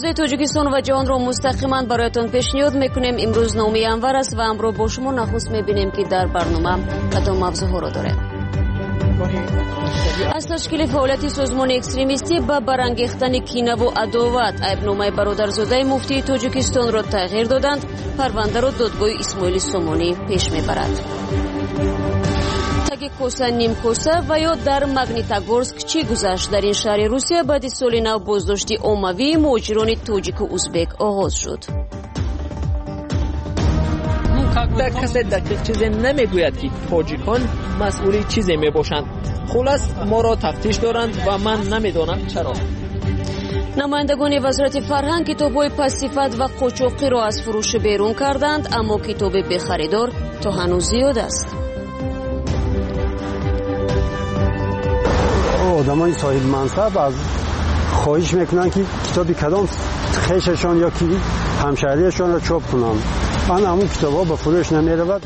صدای تاجیکستان و جهان را مستقیما برایتان پیشنهاد میکنیم. امروز نامه انور است و امروز با شما نخست میبینیم که در برنامه کدام موضوعها را داره. از تشکیل فعالیت سازمان اکستریمیستی به برانگیختن کینه و عداوت ایبنامه برادرزاده مفتی تاجیکستان را تغییر دادند. پرونده را دادگاه اسماعیل سامانی پیش میبرد. تگ کوسه نیم کوسه و یا در ماگنیتوگورسک چی گذشت؟ در این شهر روسیه بعد سال نو بازداشتی عمومی مهاجران تاجیک و ازبک آغاز شد. در کسی دقیق چیزی نمیگوید که تاجیکان مسئولی چیزی میباشند. خلاص ما را تفتیش دارند و من نمیدانم چرا. نمایندگان وزارت فرهنگ کتاب‌های پس‌صفت و قاچاقی را از فروش بیرون کردند، اما کتاب بی خریدار تا هنوز زیاد است. آدمای صاحب منصب از خواهش میکنن که کتابی کدام خیششان یا کی همشهریشان را چاپ کنند. من همون کتابا به فروش نمیرود.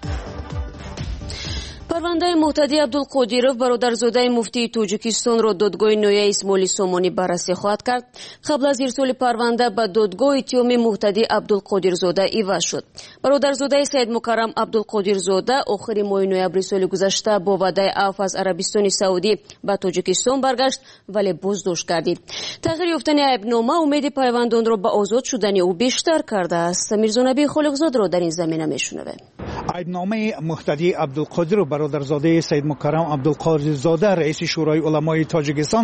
پرونده مهتدی عبدالقادیرов برادرزاده مفتی تاجیکستان را دادگاه نویه اسماعیل سامانی بررسی خواهد کرد. قبل از ارسال پرونده به دادگاه اتهام مهتدی عبدالقادرزاده عوض شد. برادرزاده سید مکرم عبدالقادرزاده آخر ماه نوامبر سال گذشته با وعده عفو از عربستان سعودی به تاجیکستان برگشت ولی بازداشت گردید. تغییر یافتن ایبنامه امید پیوندان را به آزاد شدن او بیشتر کرده است. میرزا نبی خالقزاد را در این زمینه میشنوه. ایبنامه مهتدی عبدالقادر برادرزاده سید مکرم عبدالقادرزاده رئیس شورای علمای تاجیکستان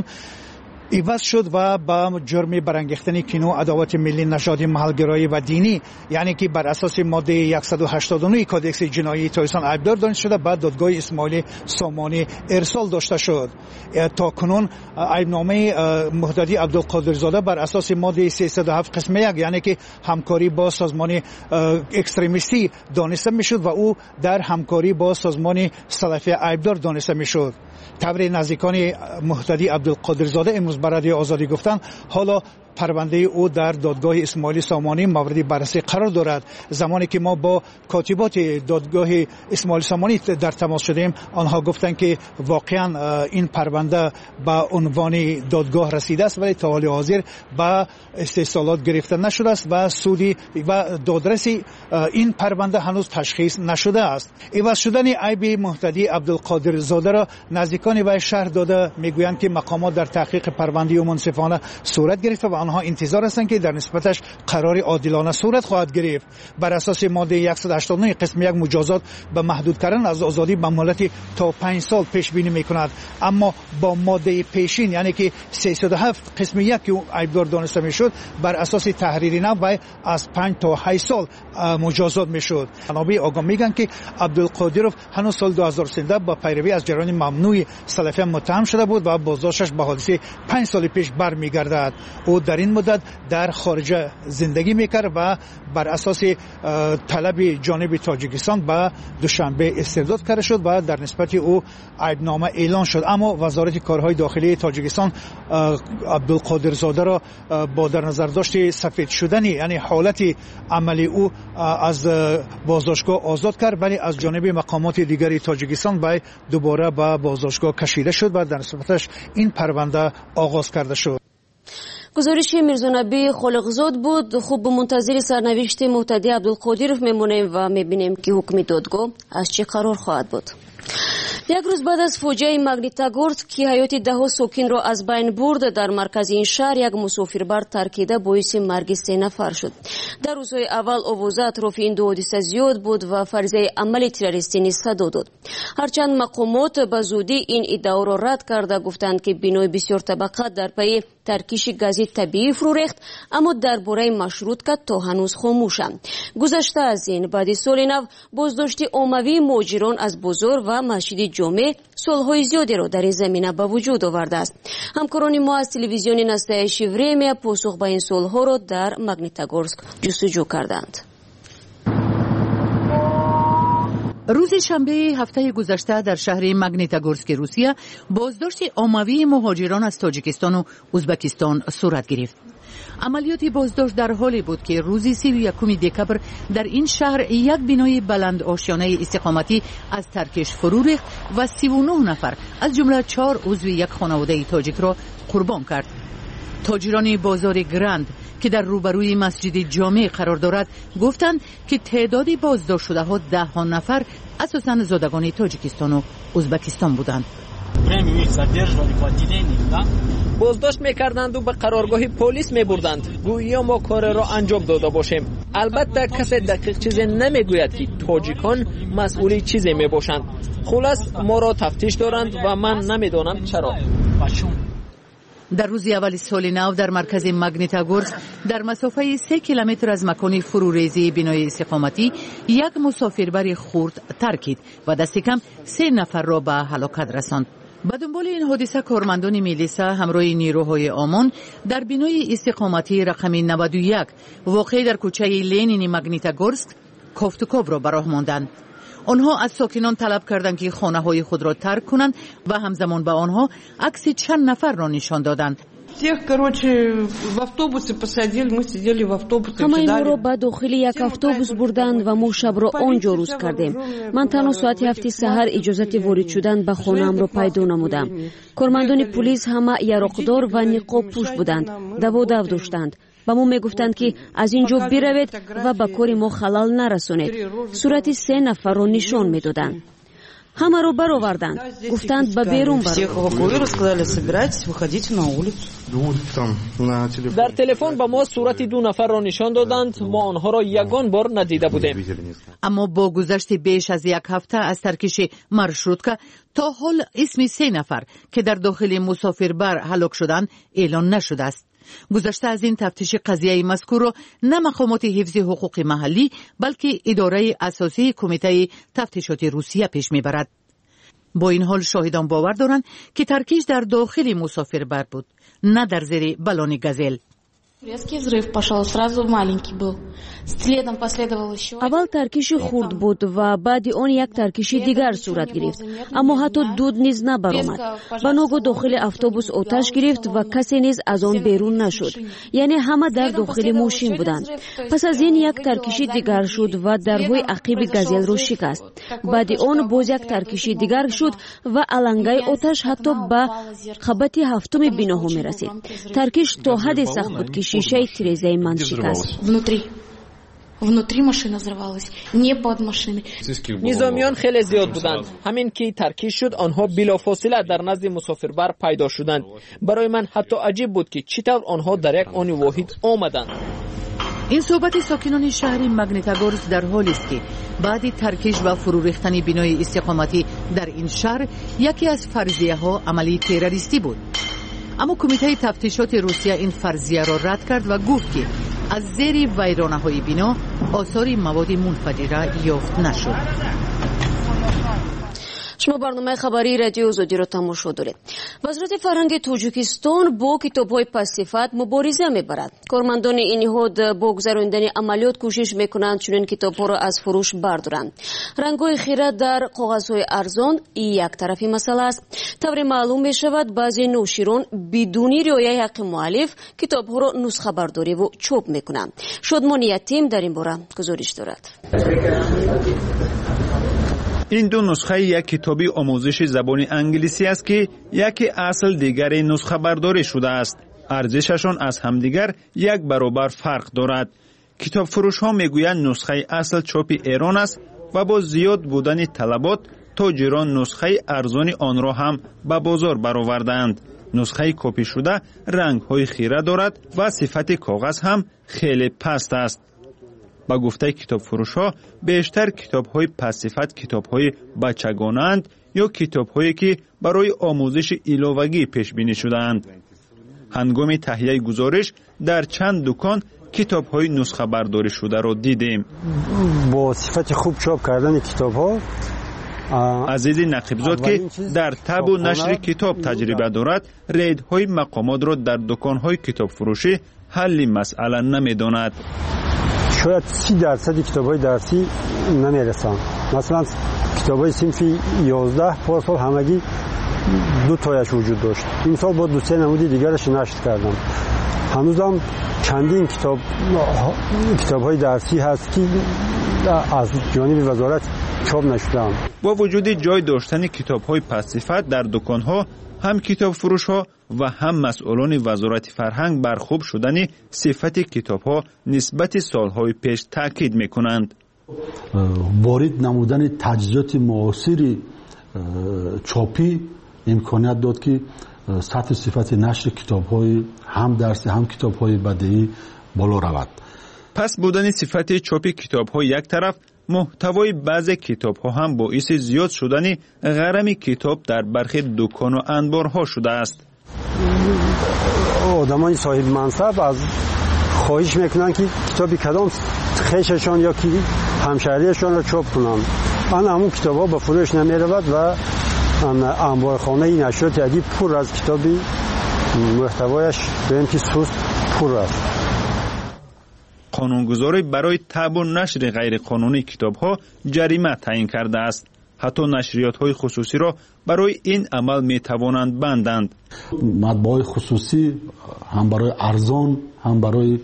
عوض شد و با جرم برانگیختن کینه و عداوت ملی نژادی محلگرایی و دینی، یعنی که بر اساس ماده 189 کودکس جنایی تاجیکستان عیبدار دانسته شده بعد دادگاه اسماعیل سامانی ارسال داشته شد. تا کنون ایبنامه مهتدی عبدالقادرزاده بر اساس ماده 307 قسم 1 یعنی که همکاری با سازمان اکستریمیستی دانسته میشد و او در همکاری با سازمان سلفی عیبدار دانسته میشد. تبر نزدیکان مهتدی عبدالقادرزاده امروز برای آزادی گفتند حالا پرونده او در دادگاه اسماعیل سامانی مورد بررسی قرار دارد. زمانی که ما با کاتبات دادگاه اسماعیل سامانی در تماس شدیم آنها گفتند که واقعا این پرونده به عنوان دادگاه رسیده است ولی تا حال حاضر به استحصالات گرفته نشده است و سودی و دادرسی این پرونده هنوز تشخیص نشده است. عوض شدن عیب مهتدی عبدالقادرزاده را نزدیکان وی شرح داده میگویند که مقامات در تحقیق پرونده او منصفانه صورت گرفته و آنها انتظار هستند که در نسبتش قرار عادلانه صورت خواهد گرفت. بر اساس ماده 189 قسم 1 مجازات به محدود کردن از آزادی به مهلت تا 5 سال پیش بینی میکند، اما با ماده پیشین یعنی که 307 قسم 1 که عیبدار دانسته میشد بر اساس تحریر نو از 5 تا 8 سال مجازات میشد. منابع آگاه میگن که عبدالقادرov هنوز سال 2013 با پیروی از جریان ممنوع سلفیان متهم شده بود و بازداشتش به حادثه 5 سال پیش برمیگردد. او در این مدت در خارج زندگی میکرد و بر اساس طلب جانب تاجیکستان به دوشنبه استرداد کرده شد و در نسبت او عیبنامه اعلان شد، اما وزارت کارهای داخلی تاجیکستان عبدالقادرزاده را با در نظر داشت سفید شدن یعنی حالت عملی او از بازداشتگاه آزاد کرد، ولی از جانب مقامات دیگری تاجیکستان به دوباره به بازداشتگاه کشیده شد و در نسبتش این پرونده آغاز کرده شد. گزارش میرزا نبی خالقزاد بود. خوب منتظر سرنوشت مهتدی عبدالقادرov میمونیم و میبینیم که حکم دادگاه از چه قرار خواهد بود. یک روز بعد از فوجیه ماگنیتوگورسک که حیات ده‌ها ساکن را از بین برد، در مرکز این شهر یک مسافربر ترکیده باعث مرگ 3 نفر شد. در روزهای اول آوازه اطراف این دو حادثه زیاد بود و فرضیه عمل تروریستی نیز صدا داد. هرچند مقامات به زودی این ادعا را رد کرده گفتند که بنای بسیار طبقه در پی ترکیش گاز طبیعی فرو ریخت، اما درباره مشروطه تا هنوز خاموشند. گذشته از این بعد سال نو بازداشت عمومی مهاجران از بازار و مسجد جامع صلح‌های زیادی را در این زمینه به وجود آورده است. همکاران ما از تلویزیون نستایش وریمیا پاسخ به این صلح‌ها را در ماگنیتوگورسک جستجو کردند. روز شنبه هفته گذشته در شهر ماگنیتوگورسک روسیه بازداشت عمومی مهاجران از تاجیکستان و ازبکستان صورت گرفت. عملیات بازداشت در حالی بود که روز 31 دکبر در این شهر یک بنای بلند آشیانه استقامتی از ترکش فرو ریخت و 39 نفر از جمله 4 عضو یک خانواده تاجیک را قربان کرد. تاجران بازار گرند که در روبروی مسجد جامع قرار دارد گفتند که تعداد بازداشت شده ها 10 نفر اساساً زادگان تاجیکستان و ازبکستان بودند. بازداشت میکردند و به قرارگاه پلیس میبردند گویا ما کار را انجام داده باشیم. البته کسی دقیق چیزی نمیگوید که تاجیکان مسئول چیزی میباشند. خلاص ما را تفتیش دارند و من نمیدانم چرا. در روز اول سال نو در مرکز ماگنیتاگورسک در مسافه 3 کیلومتر از مکان فروریزی بنای استقامتی یک مسافربر خرد ترکید و دست کم 3 نفر را به هلاکت رساند. به دنبال این حادثه کارمندان میلیسا همراه نیروهای امان در بنای استقامتی رقم 91 واقع در کوچه لنین ماگنیتاگورسک کافتوکاو را به راه ماندند. آنها از ساکنان طلب کردند که خانه‌های خود را ترک کنند و همزمان به آنها عکس چند نفر را نشان دادند. همه ما را به داخل یک اتوبوس بردند و ما شب را آنجا روز کردیم. من تنها ساعت 7 سحر اجازت وارد شدن به خانه‌ام را پیدا نمودم. کارمندان پلیس همه یراقدار و نقاب پوش بودند. دو داشتند. با ما میگفتند که از اینجا بروید و به کار ما خلل نرسونید. صورت 3 نفر را نشان میدادند. همه رو برآوردند. گفتند به بیرون برو. در تلفن به ما صورت 2 نفر را نشان دادند. ما آنها را یگان بار ندیده بودیم. اما با گذشت بیش از 1 هفته از ترکش مارشروتکا تا حال اسم 3 نفر که در داخل مسافربر هلاک شدند اعلان نشده است. گذشته از این تفتیش قضیه مذکور را نه مقامات حفظ حقوق محلی بلکه اداره اساسی کمیته تفتیشات روسیه پیش میبرد. با این حال شاهدان باور دارند که ترکیش در داخل مسافربر بود، نه در زیر بالون گازل. اول ترکیش خرد بود و بعد آن یک ترکیش دیگر صورت گرفت، اما حتی دود نیز نبرآمد. به ناگاه داخل اتوبوس آتش گرفت و کسی نیز از آن بیرون نشد، یعنی همه در داخل ماشین بودند. پس از این یک ترکیش دیگر شد و درهای عقب گازل را شکست. بعد آن باز یک ترکیش دیگر شد و علنگای آتش حتی به خبت 7 بناها می رسید. ترکیش تا حد سخت بود که شیشه تریزه من شکست. Внутри машина взрывалась, не под машиной. نظامیان خیلی زیاد بودند. همین که ترکیش شد آنها بلافاصله در نزد مسافربر پیدا شدند. برای من حتی عجیب بود که چطور آنها در یک آن واحد آمدند. این صحبت ساکنان شهر ماگنیتاگورسک در حالی است که بعد ترکیش و فرو ریختن بنای استقامتی در این شهر یکی از فرضیه ها عملی تروریستی بود. اما کمیته تفتیشات روسیه این فرضیه را رد کرد و گفت که از زیر ویرانه‌های بنا آثار مواد منفجره یافت نشد. شما برنامه خبری رادیو آزادی را تماشا دارید. وزارت فرهنگ تاجیکستان با کتاب‌های پس‌صفت مبارزه می‌برد. کارمندان این نهاد با گذراندن عملیات کوشش می‌کنند چنین کتاب‌ها را از فروش بردارند. رنگ‌های خیره در کاغذهای ارزان یک طرفی مسئله است. طور معلوم می‌شود بعضی نوشیران بدون رعایت حق مؤلف کتاب‌ها را نسخه برداری و چاپ می‌کنند. شادمان یتیم در این باره گزارش دارد. این دو نسخه یک کتابی آموزش زبان انگلیسی است که یکی اصل دیگر نسخه برداری شده است. ارزششان از همدیگر 1 برابر فرق دارد. کتاب فروش ها میگویند نسخه اصل چاپ ایران است و با زیاد بودن طلبات تاجران نسخه ارزان آن را هم به بازار برآوردند. نسخه کپی شده رنگ های خیره دارد و صفت کاغذ هم خیلی پست است. با گفته کتاب فروش ها بیشتر کتاب های پس‌صفت کتاب های بچگانند یا کتاب هایی که برای آموزش ایلاوگی پیش بینی شدند. هنگام تهیه گزارش در چند دکان کتاب های نسخه برداری شده را دیدیم. با صفت خوب چاپ کردن کتاب ها عزیز نقیبزاد که در طب و نشر کتاب تجربه دارد ریدهای مقامات را در دکان های کتاب فروشی حل مسئله نمیداند. شاید 30% کتاب‌های درسی نمی‌رسند. مثلا کتاب‌های صنف 11 پارسال همگی 2 تایش وجود داشت. این سال با 2-3 نمود دیگرش نشر کردم. هنوزم چندین کتاب‌های درسی هست که از جانب وزارت چاپ نشده‌اند. با وجود جای داشتن کتاب‌های پس‌صفت در دکان‌ها هم کتاب فروش‌ها و هم مسئولان وزارت فرهنگ بر خوب شدن صفت کتاب‌ها نسبت سالهای پیش تاکید می‌کنند. وارد نمودن تجهیزات معاصر چاپی امکانیت داد که سطح صفت نشر کتاب‌های هم درسی هم کتاب‌های بدیهی بالا رود. پس بودن صفت چاپ کتاب‌ها یک طرف، محتوای بعضی کتاب‌ها هم باعث زیاد شدن غرم کتاب در برخی دکان و انبارها شده است. آدمای صاحب منصب از خواهش میکنن که کتابی کدام خیششان یا که همشهریشان را چاپ کنند. همون کتاب‌ها به فروش نمی‌رود و انبارخانه نشریات ادبی پر از کتابی محتوایش به اینکه سوست پر است. قانونگذاری برای طبع و نشر غیر قانونی کتاب‌ها جریمه تعیین کرده است. حتی نشریات‌های خصوصی را برای این عمل می‌توانند بندند. مطبوعات خصوصی هم برای ارزان هم برای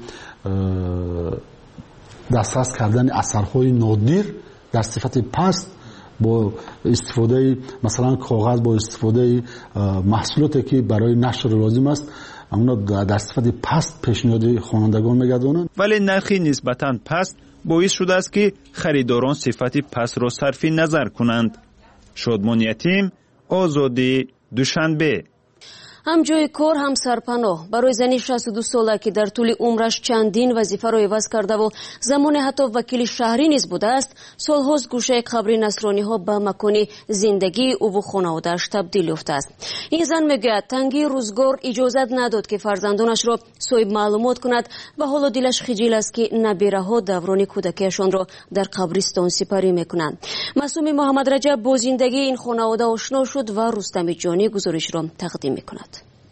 دسترس کردن اثرهای نادر در صفت پست با استفاده مثلا کاغذ، با استفاده محصولاتی که برای نشر لازم است، اونا در صفت پست پیشنهاد خوانندگان می‌گردانند. ولی نرخی نسبتاً پست باعث شده است که خریداران صفت پست را صرف نظر کنند. شادمان یتیم، آزادی، دوشنبه. هم جای کار هم سرپناه برای زنی 62 ساله که در طول عمرش چندین وظیفه را عوض کرده و زمان حتی وکیل شهری نیز بوده است، سالهاست گوشه قبر نصرانی ها به مکان زندگی او و خانواده‌اش تبدیل یافته است. این زن میگوید تنگی روزگار اجازت نداد که فرزندانش را صاحب معلومات کند و حالا دلش خجل است که نبیره‌ها دوران کودکیشان را در قبرستان سپری میکنند. معصوم محمد رجب با زندگی این خانواده آشنا شد و رستم جانی گزارش را تقدیم میکند.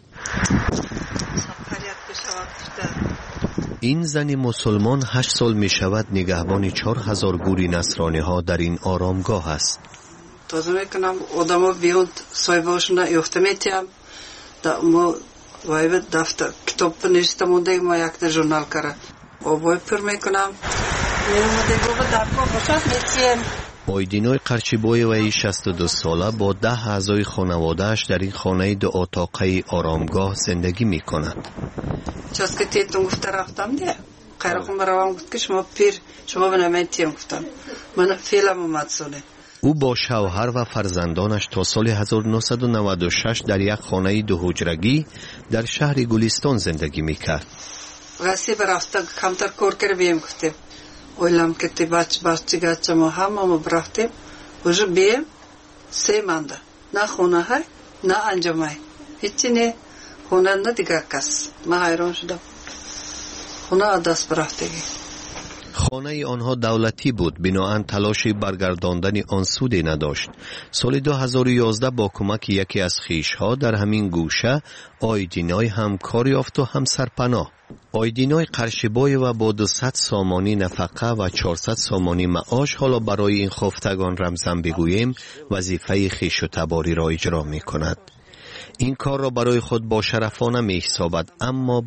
این زن مسلمان 8 سال می شود نگهبان 4000 گوری نصرانی ها در این آرامگاه است. تازه میکنم آدم ها بیاد صاحباشون یافته میتیم ما وایب دفتر کتاب نشسته مونده ما یک در جورنال کرد آبای پر میکنم میرمونده گوبه در کار باشد میتیم. آیدینای قرچیبای وی 62 ساله با 10 اعضای خانواده‌اش در این خانه 2 اتاقه آرامگاه زندگی می کند. چاست که تیتون گفته رفتم دیگه خیرخون بروام گفت که شما پیر شما بنامید گفتم من فیلم اومد سونه. او با شوهر و فرزندانش تا سال 1996 در یک خانه 2 حجرگی در شهر گلستان زندگی می کرد. غسی برافته کمتر کور کرده بیم گفتیم اویلم که تی بچه گچه ما همه برفتیم وجه بیم 3 مانده نه خونه های نه انجام های هیچی نه خونه نه دیگه کس من حیران شدم خونه دست برفتگی. خانه آنها دولتی بود، بناهن تلاشی برگرداندن آن سودی نداشت. سال 2011 با کمک یکی از خویش‌ها در همین گوشه آیدینای هم کار یافت و هم سرپناه. آیدینای قرشبای و با 200 سامانی نفقه و 400 سامانی معاش حالا برای این خفتگان رمزن بگوییم وظیفه خویش و تباری را اجرا می کند. این کار را برای خود با شرفانه می حسابد، اما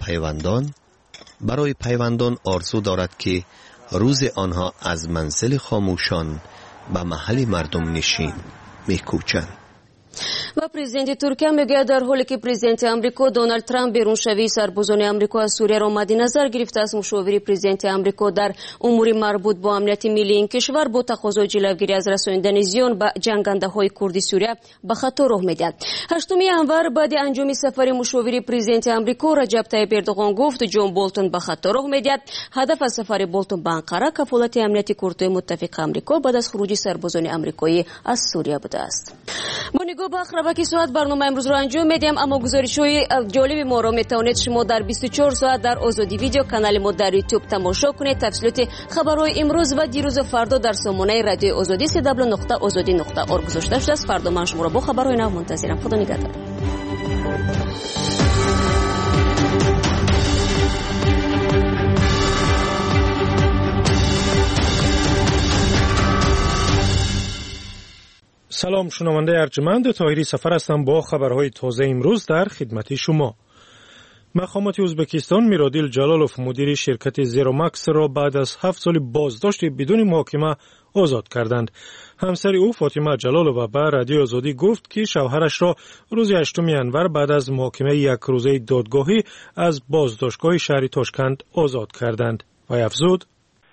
برای پیوندان آرزو دارد که روز آنها از منزل خاموشان به محل مردم نشین میکوچند. و پرزیدنت ترکیه میگه در حالی که پرزیدنت امریکا دونالد ترامپ بیرونشوی سربازان امریکا از سوریه را مد نظر گرفته است، مشاور پرزیدنت امریکا در امور مربوط با امنیت ملی این کشور با تقاضای جلوگیری از رساندن زیان به جنگنده‌های کرد سوریه به خطا راه میدهد. 8 ینور بعد انجام سفر مشاور پرزیدنت امریکا رجب طیب اردوغان گفت جون بولتون به خطا راه میدهد. هدف از سفر بولتون به انقره کفالت امنیت کردهای متفق امریکا بعد از خروج سربازان امریکایی از سوریه بوده است. با نگاه به اخربکی ساعت برنامه امروز رو انجام میدیم، اما گزارش‌های جالب ما را میتونید شما در 24 ساعت در آزادی ویدیو کانال ما در یوتیوب تماشا کنید. تفصیلات خبرهای امروز و دیروز و فردا در سامانه رادیو آزادی www.azadi.org گذاشته شده است. فردا من شما را با خبرهای نو منتظرم. خدا نگهدار. سلام، شنونده ارجمند طاهری سفر هستم با خبرهای تازه امروز در خدمت شما. مقامات ازبکستان میرادیل جلالوف مدیر شرکت زیرومکس را بعد از 7 سال بازداشت بدون محاکمه آزاد کردند. همسر او فاطمه جلالووا به رادیو آزادی گفت که شوهرش را روز 8 انور بعد از محاکمه یک روزه دادگاهی از بازداشتگاه شهر تاشکند آزاد کردند. و افزود: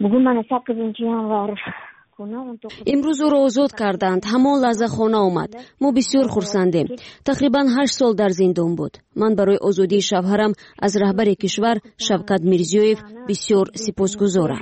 امروز او را آزاد کردند. همان لحظه خانه آمد. ما بسیار خرسندیم. تقریبا 8 سال در زندان بود. من برای آزادی شوهرم از رهبر کشور شوکت میرزیویف بسیار سپاسگزارم.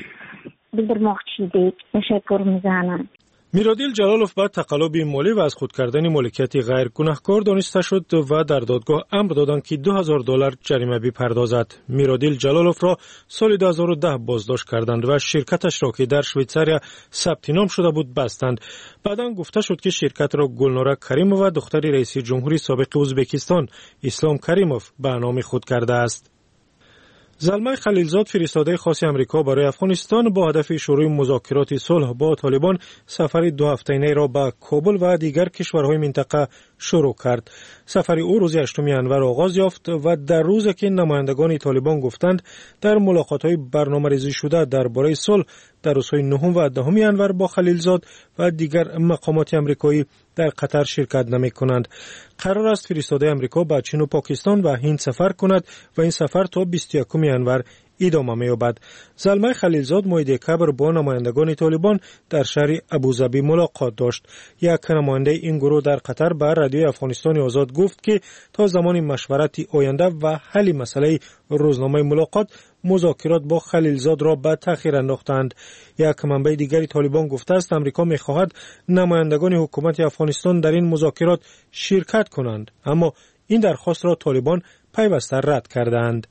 میرادیل جلالوف با تقلب مالی و از خود کردن مالکیت غیر گناهکار دانسته شد و در دادگاه امر دادند که $2000 جریمه بپردازد. میرادیل جلالوف را سال 2010 بازداشت کردند و شرکتش را که در شویتزاریا ثبت نام شده بود بستند. بعداً گفته شد که شرکت را گلناره کریمووا دختر رئیس جمهوری سابق ازبکستان اسلام کریموف به نام خود کرده است. زلمه خلیلزاد فرستاده خاص امریکا برای افغانستان با هدف شروع مذاکرات صلح با طالبان سفر 2 هفته‌ای را به کابل و دیگر کشورهای منطقه شروع کرد. سفر او روز 8 انور آغاز یافت و در روزی که نمایندگان طالبان گفتند در ملاقات‌های برنامه‌ریزی شده درباره صلح در روزهای 9 و 10 انور با خلیلزاد و دیگر مقامات امریکایی در قطر شرکت نمی‌کنند. قرار است فرستاده امریکا به چین و پاکستان و هند سفر کند و این سفر تا 21 انور ادامه می‌یابد. زلمه خلیلزاد ماه دکبر با نمایندگان طالبان در شهر ابوظبی ملاقات داشت. یک نماینده این گروه در قطر به رادیو افغانستان آزاد گفت که تا زمان مشورت آینده و حل مسئله روزنامه ملاقات مذاکرات با خلیلزاد را به تأخیر انداختند. یک منبع دیگری طالبان گفته است امریکا می‌خواهد نمایندگان حکومت افغانستان در این مذاکرات شرکت کنند، اما این درخواست را طالبان پیوسته رد کردند.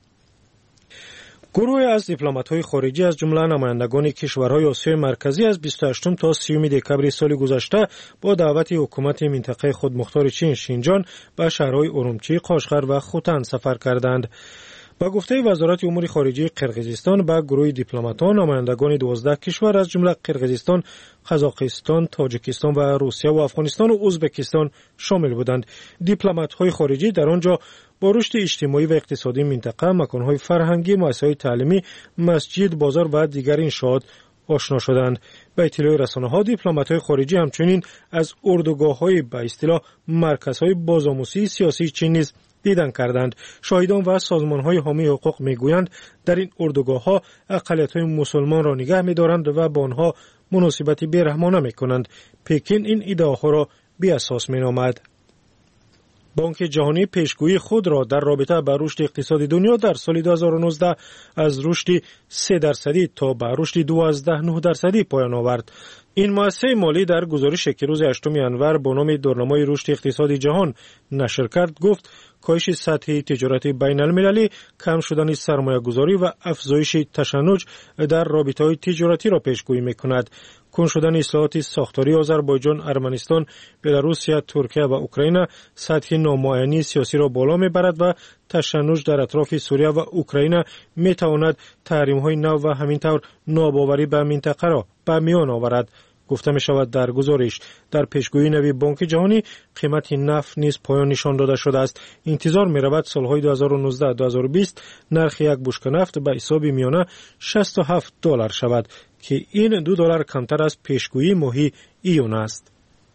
گروه از دیپلمات‌های خارجی از جمله نمایندگان کشورهای آسیای مرکزی از 28 تا 30 دکبر سال گذشته با دعوت حکومت منطقه خودمختار چین شینجان به شهرهای ارومچی، قاشقر و خوتن سفر کردند. با گفته وزارت امور خارجه قرقیزستان به گروه دیپلماتان نمایندگان 12 کشور از جمله قرقیزستان، قزاقستان، تاجیکستان و روسیه و افغانستان و ازبکستان شامل بودند. دیپلمات‌های خارجی در آنجا با رشد اجتماعی و اقتصادی منطقه، مکان‌های فرهنگی، مؤسسه‌های تعلیمی، مسجد، بازار و دیگر انشاءات آشنا شدند. به اطلاع رسانه‌ها دیپلمات‌های خارجی همچنین از اردوگاه‌های به اصطلاح مرکزهای بازآموزی سیاسی چین نیز دیدن کردند. شاهدان و سازمان‌های حامی حقوق می‌گویند در این اردوگاه‌ها اقلیت‌های مسلمان را نگه می‌دارند و با آنها مناسبت بی‌رحمانه می‌کنند. پکین این ادعاها را بی‌اساس می‌نامد. بانک جهانی پیشگویی خود را در رابطه با رشد اقتصاد دنیا در سال 2019 از رشد 3% تا به رشد 12.9% پایان آورد. این مؤسسه مالی در گزارشی که روز 8 انور با نام دورنمای رشد اقتصادی جهان نشر کرد گفت کاهش سطح تجارت بین المللی، کم شدن سرمایه گذاری و افزایش تشنج در رابطه‌های تجارتی را پیشگویی می‌کند. کند شدن اصلاحات ساختاری آذربایجان، ارمنستان، بلاروسیا، ترکیه و اوکراین سطح نامعینی سیاسی را بالا می‌برد و تشنج در اطراف سوریه و اوکراین می‌تواند تحریم‌های نو و همینطور ناباوری به منطقه را به میان آورد. گفته می شود در گزارش در پیشگویی نوی بانک جهانی قیمت نفت نیز پایان نشان داده شده است. انتظار می رود سالهای 2019-2020 نرخ یک بشکه نفت به حساب میانه $67 شود که این $2 کمتر از پیشگویی ماهی ایون است.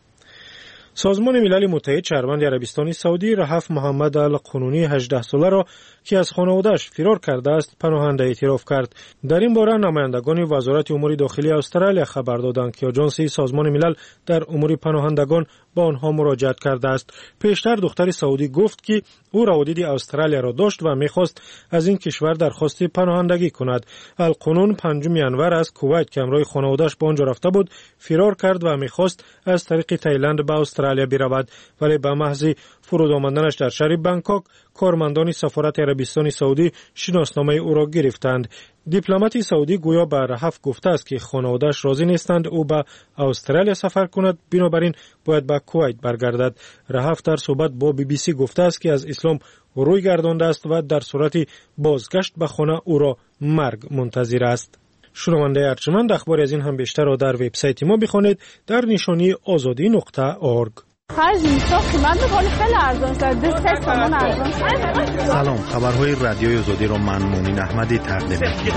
سازمان ملل متحد شهروند عربستان سعودی رهف محمد القانونی 18 ساله را که از خانواده‌اش فرار کرده است پناهنده اعتراف کرد. در این باره نمایندگان وزارت امور داخلی استرالیا خبر دادند که آژانس سازمان ملل در امور پناهندگان با آنها مراجعت کرده است. پیشتر دختر سعودی گفت که او روابط استرالیا را داشت و می‌خواست از این کشور درخواست پناهندگی کند. القانون 5 انور از کویت که همراه خانواده‌اش به آنجا رفته بود فرار کرد و می‌خواست از طریق تایلند به استرالیا برود، ولی به محض فرود آمدنش در شهر بانکوک کارمندان سفارت عربستان سعودی شناسنامه او را گرفتند. دیپلمات سعودی گویا به رهف گفته است که خانواده‌اش راضی نیستند او به استرالیا سفر کند، بنابراین باید به کویت برگردد. رهف در صحبت با BBC گفته است که از اسلام روی گردانده است و در صورت بازگشت به خانه او را مرگ منتظر است. شنونده ارجمند اخبار از این هم بیشتر را در وبسایت ما بخوانید در نشانی azadi.org. خرج نیست، قیمت میکنه خیلی ارزان شد، 2-3 تومان ارزان. سلام، خبرهای رادیوی آزادی را من مونین احمدی تقدیم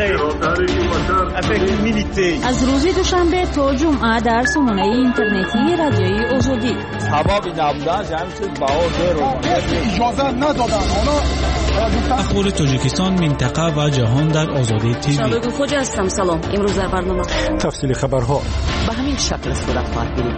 از روز دوشنبه تا جمعه در سامانه اینترنتی رادیوی آزادی. سبب نبودن جمعیت باور اجازه ندادن. اخبار تاجیکستان، منطقه و جهان در آزادی تیوی. شادو خوجا هستم. سلام. امروز در برنامه تفصیل خبرها به همین شکل صورت خواهد گرفت.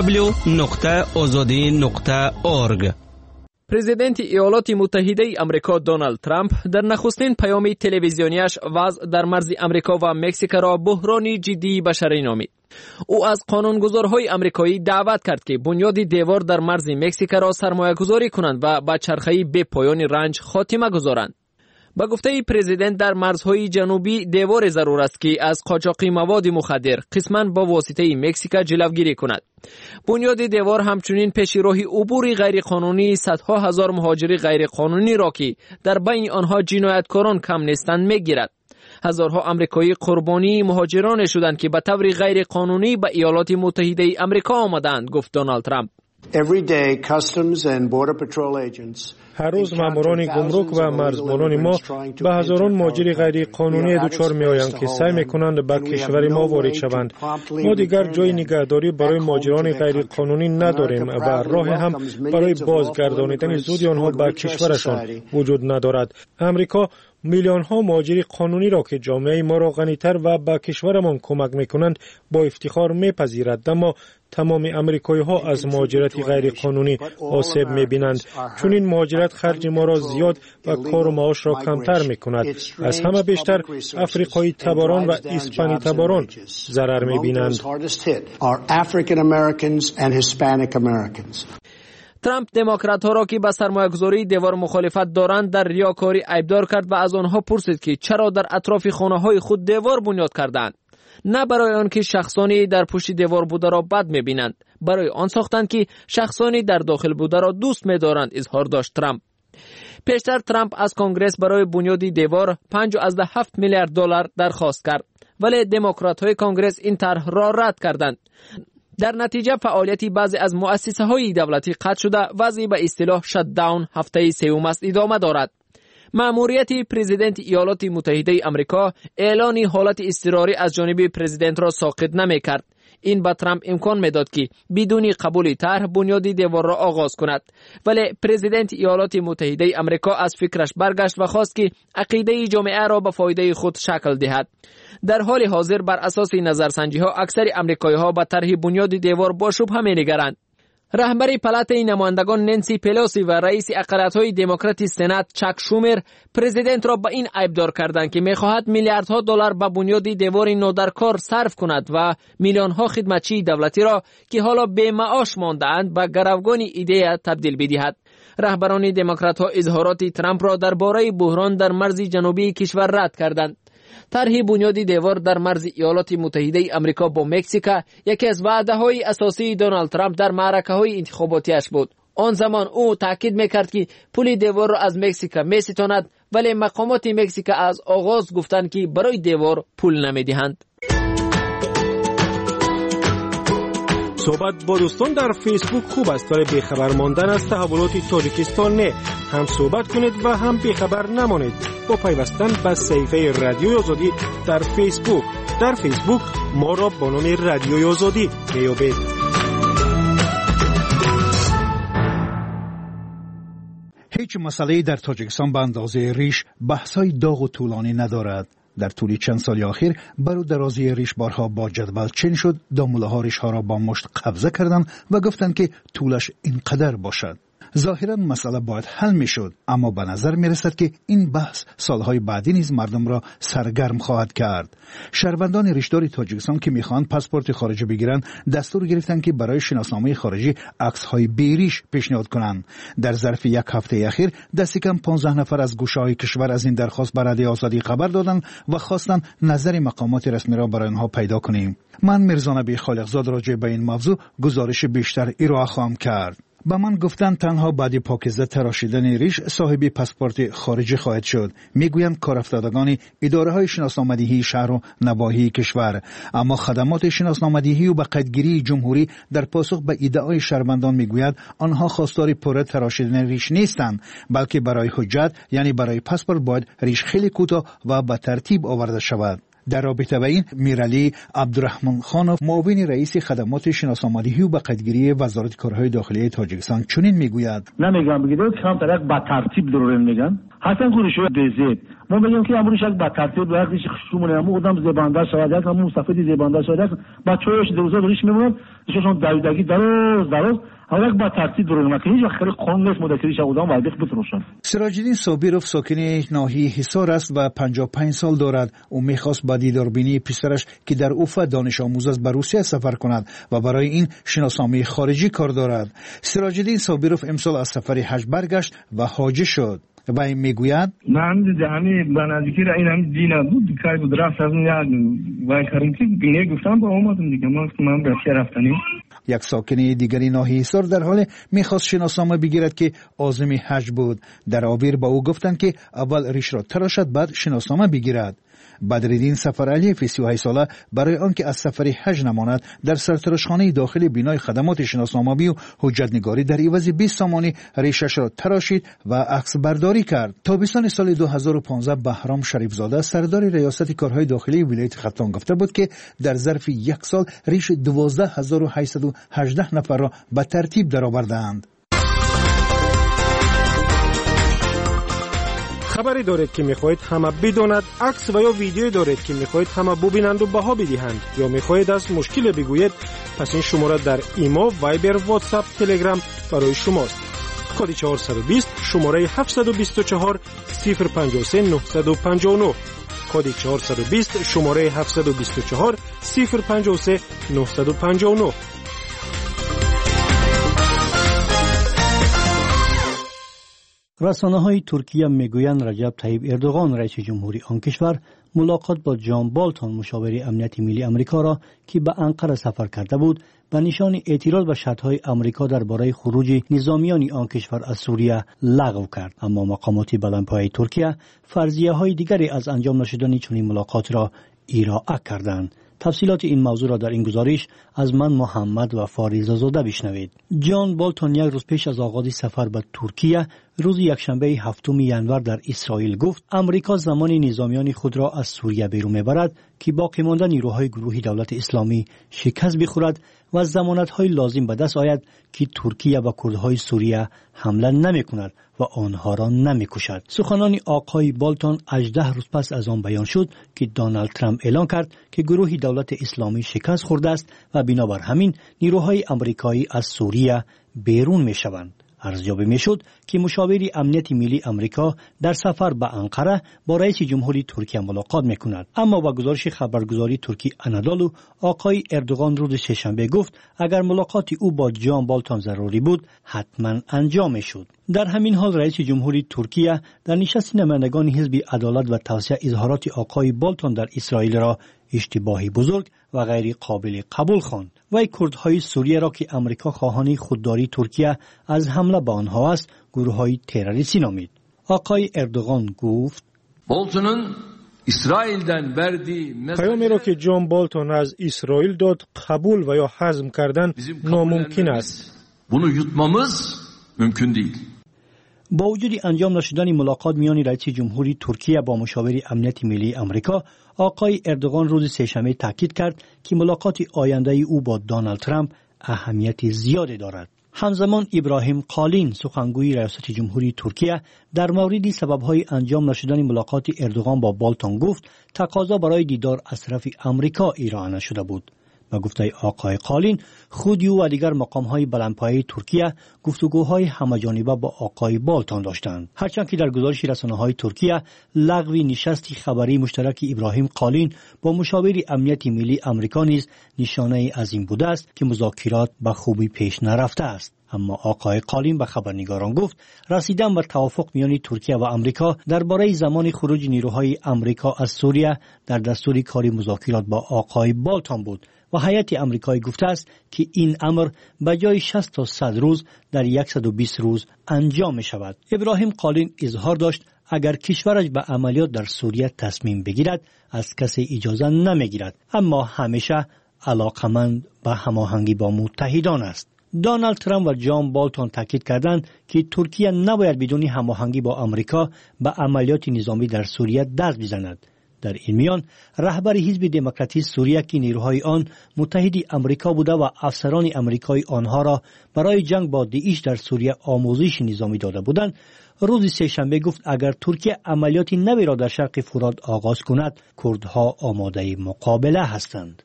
www.azadi.org. پرزیدنت ایالات متحده آمریکا دونالد ترامپ در نخستین پیام تلویزیونیش وضع در مرز آمریکا و مکزیک را بحرانی جدی بشری نامید. او از قانونگذارهای آمریکایی دعوت کرد که بنیاد دیوار در مرز مکزیک را سرمایه‌گذاری کنند و به چرخه‌ای بی پایان رنج خاتمه گذارند. با گفته پرزیدنت در مرزهای جنوبی دیوار ضرور است که از قاچاق مواد مخدر قسماً با واسطه مکزیک جلوگیری کند. بنیاد دیوار همچنین پیش راه عبور غیرقانونی صدها هزار مهاجر غیرقانونی را که در بین آنها جنایتکاران کم نیستند میگیرد. هزارها آمریکایی قربانی مهاجران شدند که به طور غیرقانونی به ایالات متحده آمریکا آمدند، گفت دونالد ترامپ. هر روز ماموران گمرک و مرزبانان ما به هزاران مهاجر غیر قانونی دچار می‌آیند که سعی می‌کنند به کشور ما وارد شوند. ما دیگر جای نگهداری برای مهاجران غیر قانونی نداریم و راه هم برای بازگردانیدن زودی آنها به کشورشان وجود ندارد. امریکا میلیون ها مهاجر قانونی را که جامعه ما را غنی‌تر و به کشورمان کمک می‌کنند با افتخار می‌پذیرد، اما تمام امریکایی ها از مهاجرت غیر قانونی آسیب می‌بینند، چون این مهاجرت خرج ما را زیاد و کار و معاش را کمتر می‌کند. از همه بیشتر افریقایی تباران و اسپانی تباران ضرر می‌بینند. ترامپ دموکرات‌ها را که به سرمایه‌گذاری دیوار مخالفت دارند در ریاکاری عیبدار کرد و از آنها پرسید که چرا در اطراف خانه‌های خود دیوار بنیاد کردند. نه برای آنکه شخصانی در پشت دیوار بوده را بد می‌بینند، برای آن ساختند که شخصانی در داخل بوده را دوست می‌دارند، اظهار داشت ترامپ. پیشتر ترامپ از کنگره برای بنیاد دیوار 5.7 میلیارد دلار درخواست کرد، ولی دموکرات‌های کنگره این طرح را رد کردند. در نتیجه فعالیت بعضی از مؤسسه‌های دولتی قطع شده، وضعی به اصطلاح شات داون هفته سوم است ادامه دارد. مأموریت پرزیدنت ایالات متحده آمریکا اعلان حالت اضطراری از جانب پرزیدنت را ساقط نمی‌کرد. این به ترامپ امکان میداد که بدون قبول طرح بنیاد دیوار را آغاز کند، ولی پرزیدنت ایالات متحده آمریکا از فکرش برگشت و خواست که عقیده جامعه را به فایده خود شکل دهد. در حال حاضر بر اساس نظرسنجی‌ها اکثر آمریکایی‌ها به طرح بنیاد دیوار با شبهه می‌نگرند. رهبر پالات نمایندگان نانسی پلوسی و رئیس اقلیت‌های دموکرات سنا چاک شومر پرزیدنت را به این عیبدار کردند که می‌خواهد میلیاردها دلار به بنیاد دیوار نودرکار صرف کند و میلیون‌ها خدمتچی دولتی را که حالا بی معاش مانده‌اند به گروگان ایده تبدیل بدهد. رهبران دموکرات‌ها اظهارات ترامپ را درباره بحران در مرز جنوبی کشور رد کردند. طرح بنیاد دیوار در مرز ایالات متحده آمریکا با مکزیک یکی از وعده‌های اساسی دونالد ترامپ در معرکه‌های انتخاباتیش بود. آن زمان او تاکید می‌کرد که پل دیوار را از مکزیک می‌ستاند، ولی مقامات مکزیک از آغاز گفتند که برای دیوار پول نمی‌دهند. صحبت با دوستان در فیسبوک خوب است، ولی بیخبر ماندن از تحولات تاجیکستان نه. هم صحبت کنید و هم بیخبر نمانید با پیوستن به صفحه رادیوی آزادی در فیسبوک. در فیسبوک ما را با نام رادیوی آزادی میابید. هیچ مسئله در تاجیکستان به اندازه ریش بحث‌های داغ و طولانی ندارد. در طول چند سال اخیر برو درازی ریشبارها با جدول چین شد، داموله‌ها ریش‌ها را با مشت قبضه کردند و گفتند که طولش اینقدر باشد. ظاهراً مسئله باید حل می شد، اما به نظر می رسد که این بحث سالهای بعدی نیز مردم را سرگرم خواهد کرد. شهروندان ریشدار تاجیکستان که می خواهند پاسپورت خارجی بگیرند دستور گرفتند که برای شناسنامه خارجی عکس‌های بیریش پیشنهاد کنند. در ظرف یک هفته اخیر دست کم 15 نفر از گوشه‌های کشور از این درخواست به رادیو آزادی خبر دادند و خواستند نظر مقامات رسمی را برای آنها پیدا کنیم. من میرزا نبی خالقزاد راجع به این موضوع گزارش بیشتر ارائه خواهم کرد. به من گفتند تنها بعد پاکیزه تراشیدن ریش صاحب پاسپورت خارجی خواهد شد. میگویند کارافتادگان اداره‌های شناسنامه‌دهی شهر و نواحی کشور. اما خدمات شناسنامه‌دهی و بقیدگیری جمهوری در پاسخ به ادعای شهروندان میگوید آنها خواستار پر تراشیدن ریش نیستند، بلکه برای حجت یعنی برای پاسپورت باید ریش خیلی کوتاه و به ترتیب آورده شود. در رابطه با این میرعلی عبدالرحمن خانوف معاون رئیس خدمات شناسنامه‌دهی و بقیدگیری وزارت کارهای داخلی تاجیکستان چنین میگوید: نمیگم بگید کم طرق با ترتیب درون میگن حسن گورشو دزید ما میگیم که امروز یک با ترتیب وقتی شومونه اودم زبانده شده است همون صفحه زبانده شده است بچه‌هاش دوزا ریش میمونن ایشون دایدگی دراز حالا با ترتیب درون ما که هیچ خیلی قانونش مدکریش اودم وایدخ بتروشن. سراج الدین صابرов ساکن ناحیه حصار است و 55 سال دارد. او میخواست با دیداربینی پسرش که در اوفا دانش آموز است به روسیه سفر کند و برای این شناسنامه خارجی کار دارد. سراج الدین صابرов امسال از سفر حج برگشت و حاجی شد. و این میگوید من دهانی بنازیکی را این هم دینا بود کاری بود رفت از نیاد وای کاریم که گینه گفتم با اومدم دیگه من رفتی رفتنیم. یک ساکن دیگری ناحیه حصار در حال میخواست شناسنامه بگیرد که عازم حج بود. در آویر با او گفتند که اول ریش را تراشد بعد شناسنامه بگیرد. بدرالدین سفرعلیف 38 ساله برای آنکه از سفر حج نماند در سرتراشخانه داخل بینای خدمات شناسنامه‌ای و حجت‌نگاری در عوض 20 سامانی ریشش را تراشید و عکس برداری کرد. تابستان سال 2015 بهرام شریفزاده سردار ریاست کارهای داخلی ولایت ختان گفته بود که در ظرف یک سال ریش 12818 نفر را به ترتیب درآوردند. خبری دارید که میخواهید همه بداند، عکس و یا ویدیویی دارید که میخواهید همه ببینند و بها بدهند، یا میخواهید از مشکل بگویید، پس این شماره در ایما، وایبر، واتساپ، تلگرام برای شماست. کد 420 شماره 724 053 959 کد 420 شماره 724 053 959. رسانه‌های ترکیه میگویند رجب طیب اردوغان رئیس جمهوری آن کشور ملاقات با جان بالتون مشاور امنیت ملی آمریکا را که به انقره سفر کرده بود به نشان اعتراض به شرط‌های آمریکا درباره خروج نظامیان آن کشور از سوریه لغو کرد. اما مقامات بلندپایه ترکیه فرضیه‌های دیگری از انجام نشدن چنین ملاقات را ارائه کردند. تفصیلات این موضوع را در این گزارش از من محمد و فاریزاده بشنوید. جان بالتون یک روز پیش از آغاز سفر به ترکیه روز یکشنبه 7 ژانویه در اسرائیل گفت امریکا زمان نظامیان خود را از سوریه بیرون میبرد که باقی مانده نیروهای گروه دولت اسلامی شکست بخورد و ضمانت‌های لازم به دست آید که ترکیه و کردهای سوریه حمله نمی‌کند و آنها را نمی‌کشد. سخنان آقای بالتون 18 روز پس از آن بیان شد که دونالد ترامپ اعلام کرد که گروه دولت اسلامی شکست خورده است و بنابر همین نیروهای آمریکایی از سوریه بیرون می‌شوند. ارزیابی میشد که مشاور امنیت ملی آمریکا در سفر به انقره با رئیس جمهوری ترکیه ملاقات میکند. اما با گزارش خبرگزاری ترکی آنادولو آقای اردوغان روز سه‌شنبه گفت اگر ملاقات او با جان بالتون ضروری بود حتما انجام میشد. در همین حال رئیس جمهوری ترکیه در نشست نمایندگان حزب عدالت و توسعه اظهارات آقای بالتون در اسرائیل را اشتباهی بزرگ و غیر قابل قبول خواند. وی کردهای سوریه را که امریکا خواهان خودداری ترکیه از حمله به آنها است گروه‌های تروریستی نامید. آقای اردوغان گفت بالتون'un İsrail'den verdiği پیامی را که جان بالتون از اسرائیل داد قبول و یا هضم کردن ناممکن است. Bunu yutmamız mümkün değil. با وجود انجام نشدن ملاقات میان رئیس جمهوری ترکیه با مشاور امنیت ملی آمریکا، آقای اردوغان روز سه‌شنبه تاکید کرد که ملاقات آینده او با دونالد ترامپ اهمیت زیادی دارد. همزمان ابراهیم قالین سخنگوی ریاست جمهوری ترکیه در مورد سبب‌های انجام نشدن ملاقات اردوغان با بالتون گفت تقاضا برای دیدار از طرف آمریکا ارائه نشده بود. با گفته آقای قالین خود او و دیگر مقام‌های بلندپایه ترکیه گفتگوهای همه‌جانبه با آقای بالتون داشتند. هرچند که در گزارش رسانه‌های ترکیه لغو نشست خبری مشترک ابراهیم قالین با مشاور امنیت ملی آمریکا نیز نشانه از این بوده است که مذاکرات به خوبی پیش نرفته است. اما آقای قالین به خبرنگاران گفت رسیدن به توافق میان ترکیه و آمریکا درباره زمان خروج نیروهای آمریکا از سوریه در دستور کاری مذاکرات با آقای بالتون بود و هیئت آمریکایی گفته است که این امر به جای 60 تا 100 روز در 120 روز انجام می شود. ابراهیم قالین اظهار داشت اگر کشورش به عملیات در سوریه تصمیم بگیرد از کسی اجازه نمیگیرد، اما همیشه علاقمند به هماهنگی با متحدان است. دونالد ترامپ و جان بالتون تاکید کردند که ترکیه نباید بدون هماهنگی با آمریکا به عملیات نظامی در سوریه دست بزند. در این میان رهبر حزب دموکراتی سوریه که نیروهای آن متحد آمریکا بوده و افسران آمریکایی آنها را برای جنگ با داعش در سوریه آموزش نظامی داده بودند، روز سه‌شنبه گفت اگر ترکیه عملیات نوی را در شرق فرات آغاز کند، کردها آماده مقابله هستند.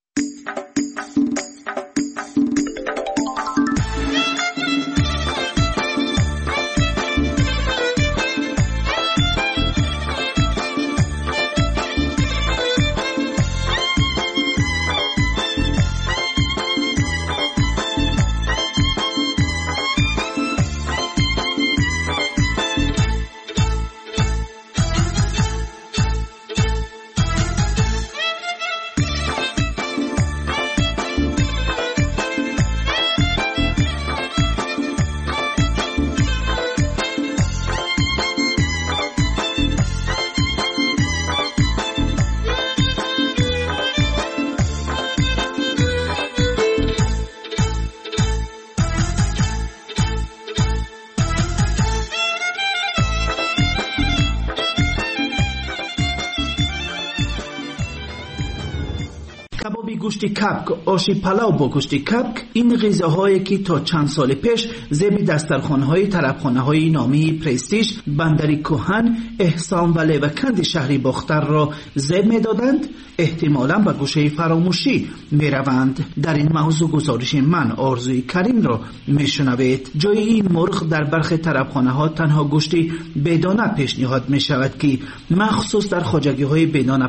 کباب گوشت کبک، آش پلاو با گوشت کبک، این غذاهایی که تا چند سال پیش زیر دسترخوان‌های طربخانه‌های نامی پرستیژ، بندر کهن، احسان و لیوکند شهری باختر را زیر می‌دادند، احتمالاً به گوشه فراموشی می‌روند. در این موضوع گزارش من آرزوی کریم را می‌شنوید. جای این مرغ در برخی طربخانه‌ها تنها گوشت بدانه پیشنهاد می‌شود که مخصوص در خواجگی‌های بدانه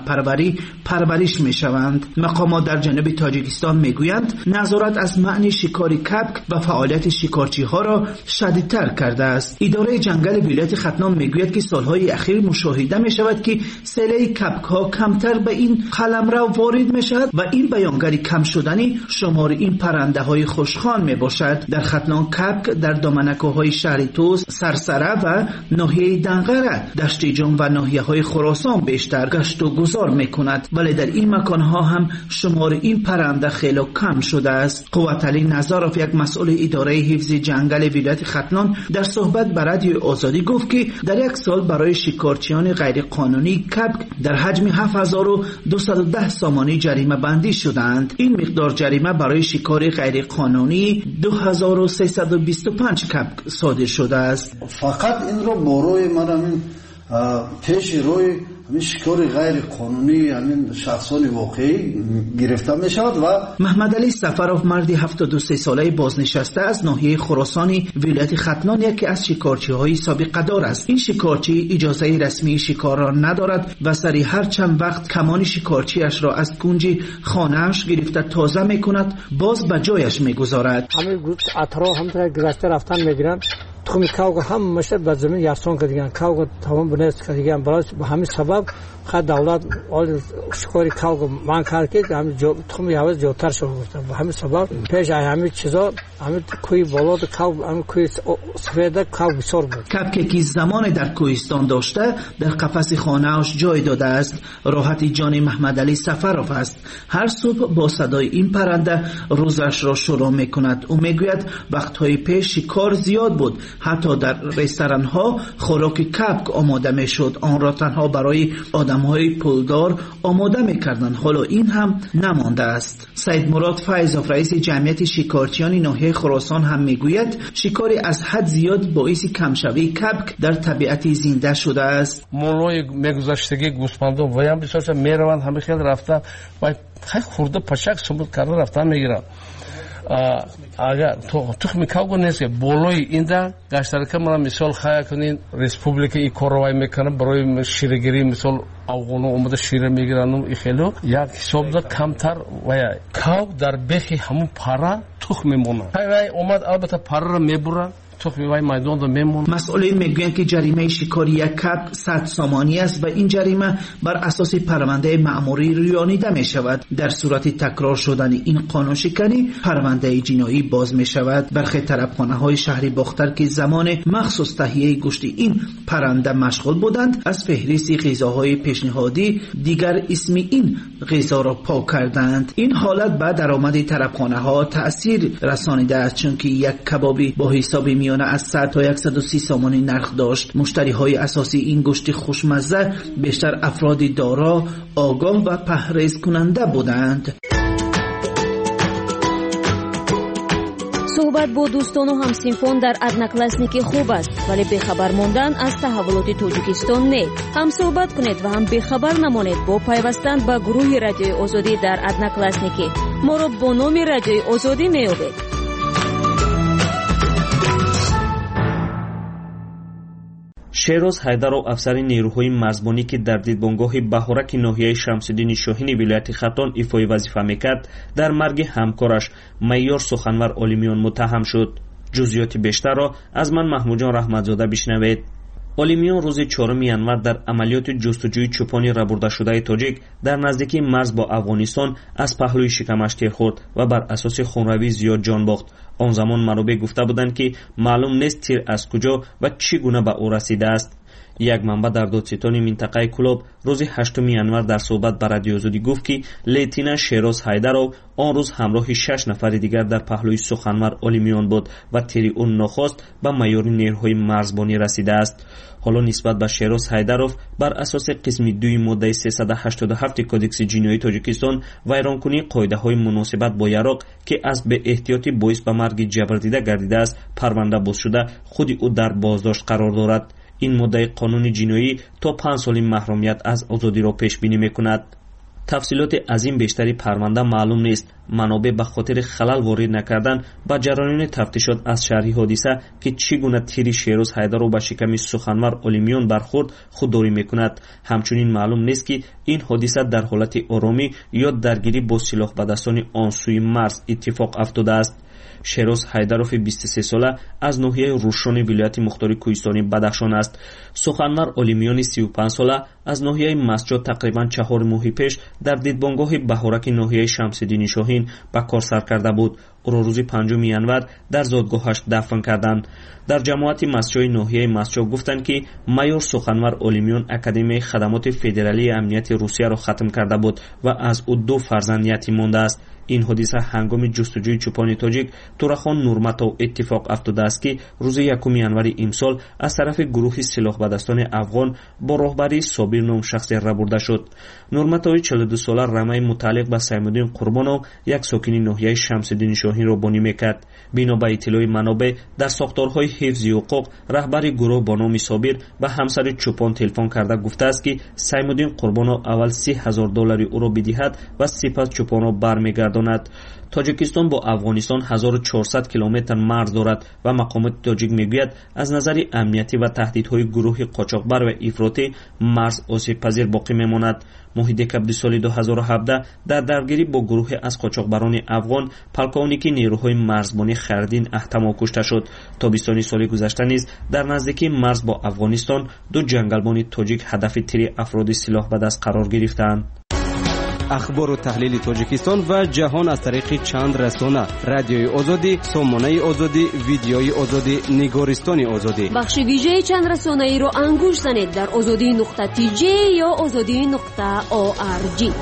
پرورش می‌شوند. مقامات در جنوب تاجیکستان میگویند نظارت از معنی شکار کبک و فعالیت شکارچی ها را شدیدتر کرده است. اداره جنگل ولایت ختلان میگوید که سالهای اخیر مشاهده می شود که سیله کبک ها کمتر به این قلمرو وارد می شود و این بیانگر کم شدنی شمار این پرنده های خوشخوان می باشد. در ختلان کبک در دامنکه های شهر توس، سرسره و ناحیه دنقره، دشت جم و ناحیه های خراسان بیشتر گشت و گذار می کند، ولی در این مکان ها هم شمار این پرنده خیلی کم شده است. قوتعلی نظارف، یک مسئول اداره حفظ جنگل ولایت ختلان، در صحبت با رادیو آزادی گفت که در یک سال برای شکارچیان غیر قانونی کبک در حجم 7210 سامانی جریمه بندی شدند. این مقدار جریمه برای شکار غیر قانونی 2325 کبک صادر شده است. فقط این رو باروی من پیش روی همین شکار غیر قانونی همین شخصان واقعی گرفته می شود. و محمد علی سفروف، مردی 73 ساله بازنشسته از ناحیه خراسانی ولایت ختلان، یکی از شکارچی های سابقه دار است. این شکارچی اجازه رسمی شکار را ندارد و سری هر چند وقت کمان شکارچیش را از کنج خانه‌اش گرفته تازه می کند، باز به جایش می گذارد. همین اطراف هم گذشته رفتن میگیرن، تخمی کاوگ هم مشت به زمین یارسان کردن، کاوگ تمام بنست کردن. برای همین سبب خود دولت آل شکاری کاوگ من کرد که همین تخمی یاوز جوتر شد گفتم. به همین سبب پیش همین چیزا همین کوی بالاد کاوگ، همین کوی سفید کاوگ بسیار بود. کبکی که زمان در کوهستان داشته در قفس خانه‌اش جای داده است. راحت جان محمد علی سفروف است. هر صبح با صدای این پرنده روزش را شروع می‌کند. او میگوید وقت‌های پیش شکار زیاد بود، حتی در رستوران‌ها خوراک کبک آماده می‌شد، آن را تنها برای آدم‌های پولدار آماده می‌کردند. حالا این هم نمانده است. سید مراد فیض‌آف، رئیس جمعیت شکارچیان ناحیه خراسان، هم میگوید شکاری از حد زیاد باعث کمشوی کبک در طبیعت زنده شده است. مولای میگذشتگی گوسفندان و هم بسیار میروند، همه خیلی رفتن و خیلی خورده پشک سمت کردن رفتن میگیرن. اگر تخم کاوگو نیست بالای ایندا گشترکه مرا مثال خواهی کنین ریسپوبلیک ای کاروای میکنه برای شیرگیری مثال افغانو اومده شیر میگیرن این خیلو یک حساب دا کمتر و کاو در بخی همون پارا تخم میمونه های اومد البته پارا را میبره مسئولین میگویند که جریمه شکاری یک کبک 100 سامانی است و این جریمه بر اساس پرونده مأموری رویانیده می شود. در صورت تکرار شدن این قانون شکنی پرونده جنایی باز می شود. برخی طرفخانه های شهری باختر که زمان مخصوص تهیه گوشت این پرنده مشغول بودند از فهرست غذاهای پیشنهادی دیگر اسم این غذا را پاک کردند. این حالت به درآمد طرفخانه ها تأثیر رسانیده است چون که یک کبابی با حساب از 100 تا 130 سامانی نرخ داشت. مشتری های اساسی این گوشت خوشمزه بیشتر افرادی دارا، آگاه و پرهیز کننده بودند. صحبت با دوستان و همسنفان در ادناکلاسنیکی خوب است ولی بخبر ماندن از تحولات تاجیکستان نه. هم صحبت کنید و هم بخبر نمانید با پیوستن به گروه رادیوی آزادی در ادناکلاسنیکی. ما را با نام رادیوی آزادی میابید. شیروز حیدرов افسر نیروهای مرزبانی که در دیدبانگاه بهارک ناحیه شمس‌الدین شاهین ولایت خرطوم ایفای وظیفه میکرد در مرگ همکارش میار سخنور علیمیان متهم شد. جزئیات بیشتر را از من محمود جان رحمتزاده بشنوید. علیمیان روز 4 ینور در عملیات جستجوی چوپانی ربرده شده تاجیک در نزدیکی مرز با افغانستان از پهلوی شکمش تیر خورد و بر اساس خونروی زیاد جان باخت. آن زمان منابع گفته بودند که معلوم نیست تیر از کجا و چگونه به او رسیده است. یک منبع در دادستان منطقه کلوب روز 8 ینور در صحبت با رادیو آزادی گفت که لیتینه شیروز حیدرov آن روز همراه 6 نفر دیگر در پهلوی سخنور علیمیان بود و تیر او نخست به مایور نیروهای مرزبانی رسیده است. حالا نسبت به شیروز حیدرov بر اساس قسم 2 ماده 387 کدکس جنایی تاجیکستان ویرانکنی قاعده‌های مناسبت با یراق که از به احتیاطی باعث به مرگ جبردیده گردیده است پرونده باز شده خود او در بازداشت قرار دارد. این ماده قانون جنایی تا 5 سال محرومیت از آزادی را پیش بینی میکند. تفصیلات از این بیشتری پرونده معلوم نیست. منابع به خاطر خلل وارد نکردن با جریان تفتیشات از شرح حادثه که چگونه تیر شیروز حیدرov به شکم سخنور علیمیان برخورد خودداری میکند. همچنین معلوم نیست که این حادثه در حالت آرامی یا درگیری با سلاح به دستان آن سوی مرز اتفاق افتاده است. شیروز حیدرov 23 ساله از ناحیه روشن ولایت مختار کوهستانی بدخشان است. سخنور علیمیان 35 ساله از ناحیه مسجد تقریبا 4 ماه پیش در دیدبانگاه بهارک ناحیه شمس‌الدین شاهین به کار سر کرده بود. او را روز 5 ینور در زادگاهش دفن کردند. در جماعت مسجد ناحیه مسجد گفتند که مایور سخنور علیمیان اکادمی خدمات فدرالی امنیت روسیه را ختم کرده بود و از او 2 فرزند یتیم مانده است. این حادثه هنگام جستجوی چوپان تاجیک تورخان نورماتو اتفاق افتاده است که روز 1 ینور امسال از طرف گروه سلاح به دستان افغان با راهبری صابر نام شخصی ربرده شد. نورماتو 42 ساله رمه متعلق به سیمالدین قربانو یک ساکن ناحیه شمس‌الدین شاهین را بانی میکرد. بنا به اطلاع منابع در ساختارهای حفظ حقوق رهبر گروه با نام صابر به همسر چوپان تلفن کرده گفته است که سیمالدین قربانو اول $30,000 او را بدهد و سپس چوپان را برمیگرداند. تاجیکستان با افغانستان 1400 کیلومتر مرز دارد و مقامات تاجیک میگوید از نظر امنیتی و تهدیدهای گروه قاچاقبر و افراطی مرز آسیب پذیر باقی میماند. ماه دکمبر سال 2017 در درگیری با گروه از قاچاقبران افغان پلکاونیکی نیروهای مرزبانی خردین احتما کشته شد. تابستان سال گذشته نیز در نزدیکی مرز با افغانستان 2 جنگلبان تاجیک هدف تیر افراد سلاح به دست قرار گرفتند. اخبار و تحلیل تاجیکستان و جهان از طریق چند رسانه: رادیوی آزادی، سامانه آزادی، ویدیوی آزادی، نگارستان آزادی. بخش ویژه چند رسانه ای را انگوش زنید در azadi.tj یا azadi.org.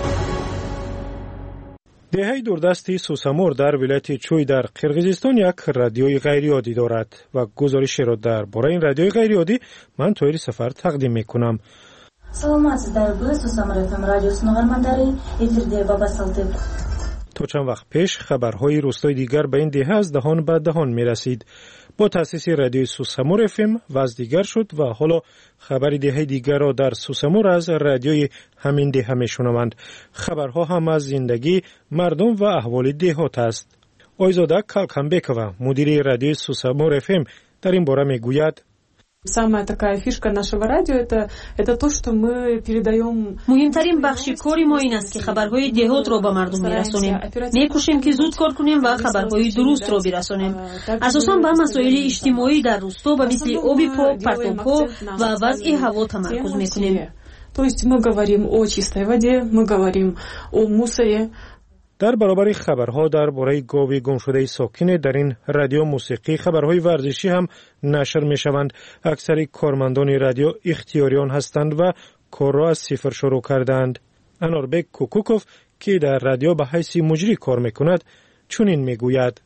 دهه دوردستی سوسمور در ولایت چوی در قرقیزستان یک رادیوی غیرعادی دارد و گزارش را درباره این رادیوی غیرعادی من طاهر سفر تقدیم میکنم. Саламатсыздар, бу Сусамар FM радиосунун угармандари, эфирде Баба Салтеб. تا چند وقت پیش خبرهای روستای دیگر به این دهه از دهان به دهان می رسید. با تأسیس رادیوی سوسمور FM وضع دیگر شد و حالا خبر دهه دیگر را در سوسمور از رادیوی همین دهه می شنوند. خبرها هم از زندگی مردم و احوال دهات است. Ойзода Калкамбекова, мудири радиои Сусамор FM, در این باره میگوید Самая такая фишка нашего радио это то, что мы передаем. مهمترین بخش کاری ما این است که خبرهای دهات را به مردم میرسانیم. میکوشیم که زود کار کنیم و خبرهای درست را برسانیم. اساساً به مسائل اجتماعی در روستا به مثل آب پاک، پرتاب‌ها و وضع هوا تمرکز میکنیم. То есть мы говорим о чистой воде, мы говорим о мусоре. در برابر خبرها درباره گاو گمشده ساکن در این رادیو موسیقی خبرهای ورزشی هم نشر می شوند. اکثر کارمندان رادیو اختیاریان هستند و کار را از صفر شروع کردند. اناربک کوکوکوف که در رادیو به حیث مجری کار می کند چنین می گوید.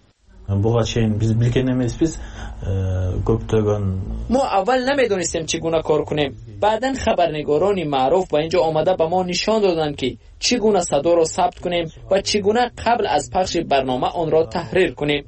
ما اول نمیدونستیم چگونه کار کنیم. بعدن خبرنگاران معروف با اینجا آمده به ما نشان دادند که چگونه صدا را ثبت کنیم و چگونه قبل از پخش برنامه آن را تحریر کنیم.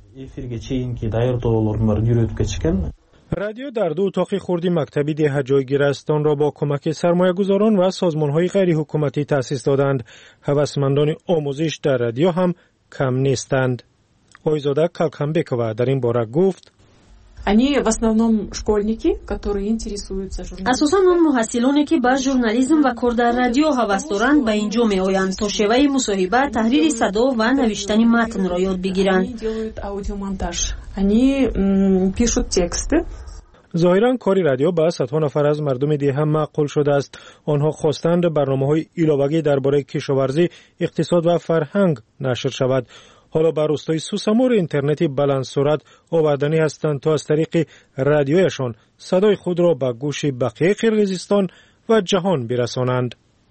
رادیو در 2 اتاق خردی مکتبی ده جایگیر است. آن را با کمک سرمایه‌گذاران و سازمان‌های غیر حکومتی تأسیس دادند. هوسمندان آموزش در رادیو هم کم نیستند. Ойзода Калкамбекова در این باره گفت Они в основном школьники, которые интересуются журналистикой. اساساً آن محصلانی که به ژورنالیسم و کار در رادیو هوس دارند به اینجا میآیند تا شیوه مصاحبه، تحریر صدا و نوشتن متن را یاد بگیرند. Они делают аудиомонтаж. Они пишут тексты. ظاهراً کاری رادیو به صدها نفر از مردم دیه هم معقول شده است. آنها خواستند برنامه‌های علاوه‌ای درباره کشاورزی، اقتصاد و فرهنگ نشر شود. حالا بر روستای سوسمور اینترنتی بلند سرعت آوردنی هستند تا از طریق رادیویشان صدای خود را به گوش بقیه قرقیزستان و جهان برسانند.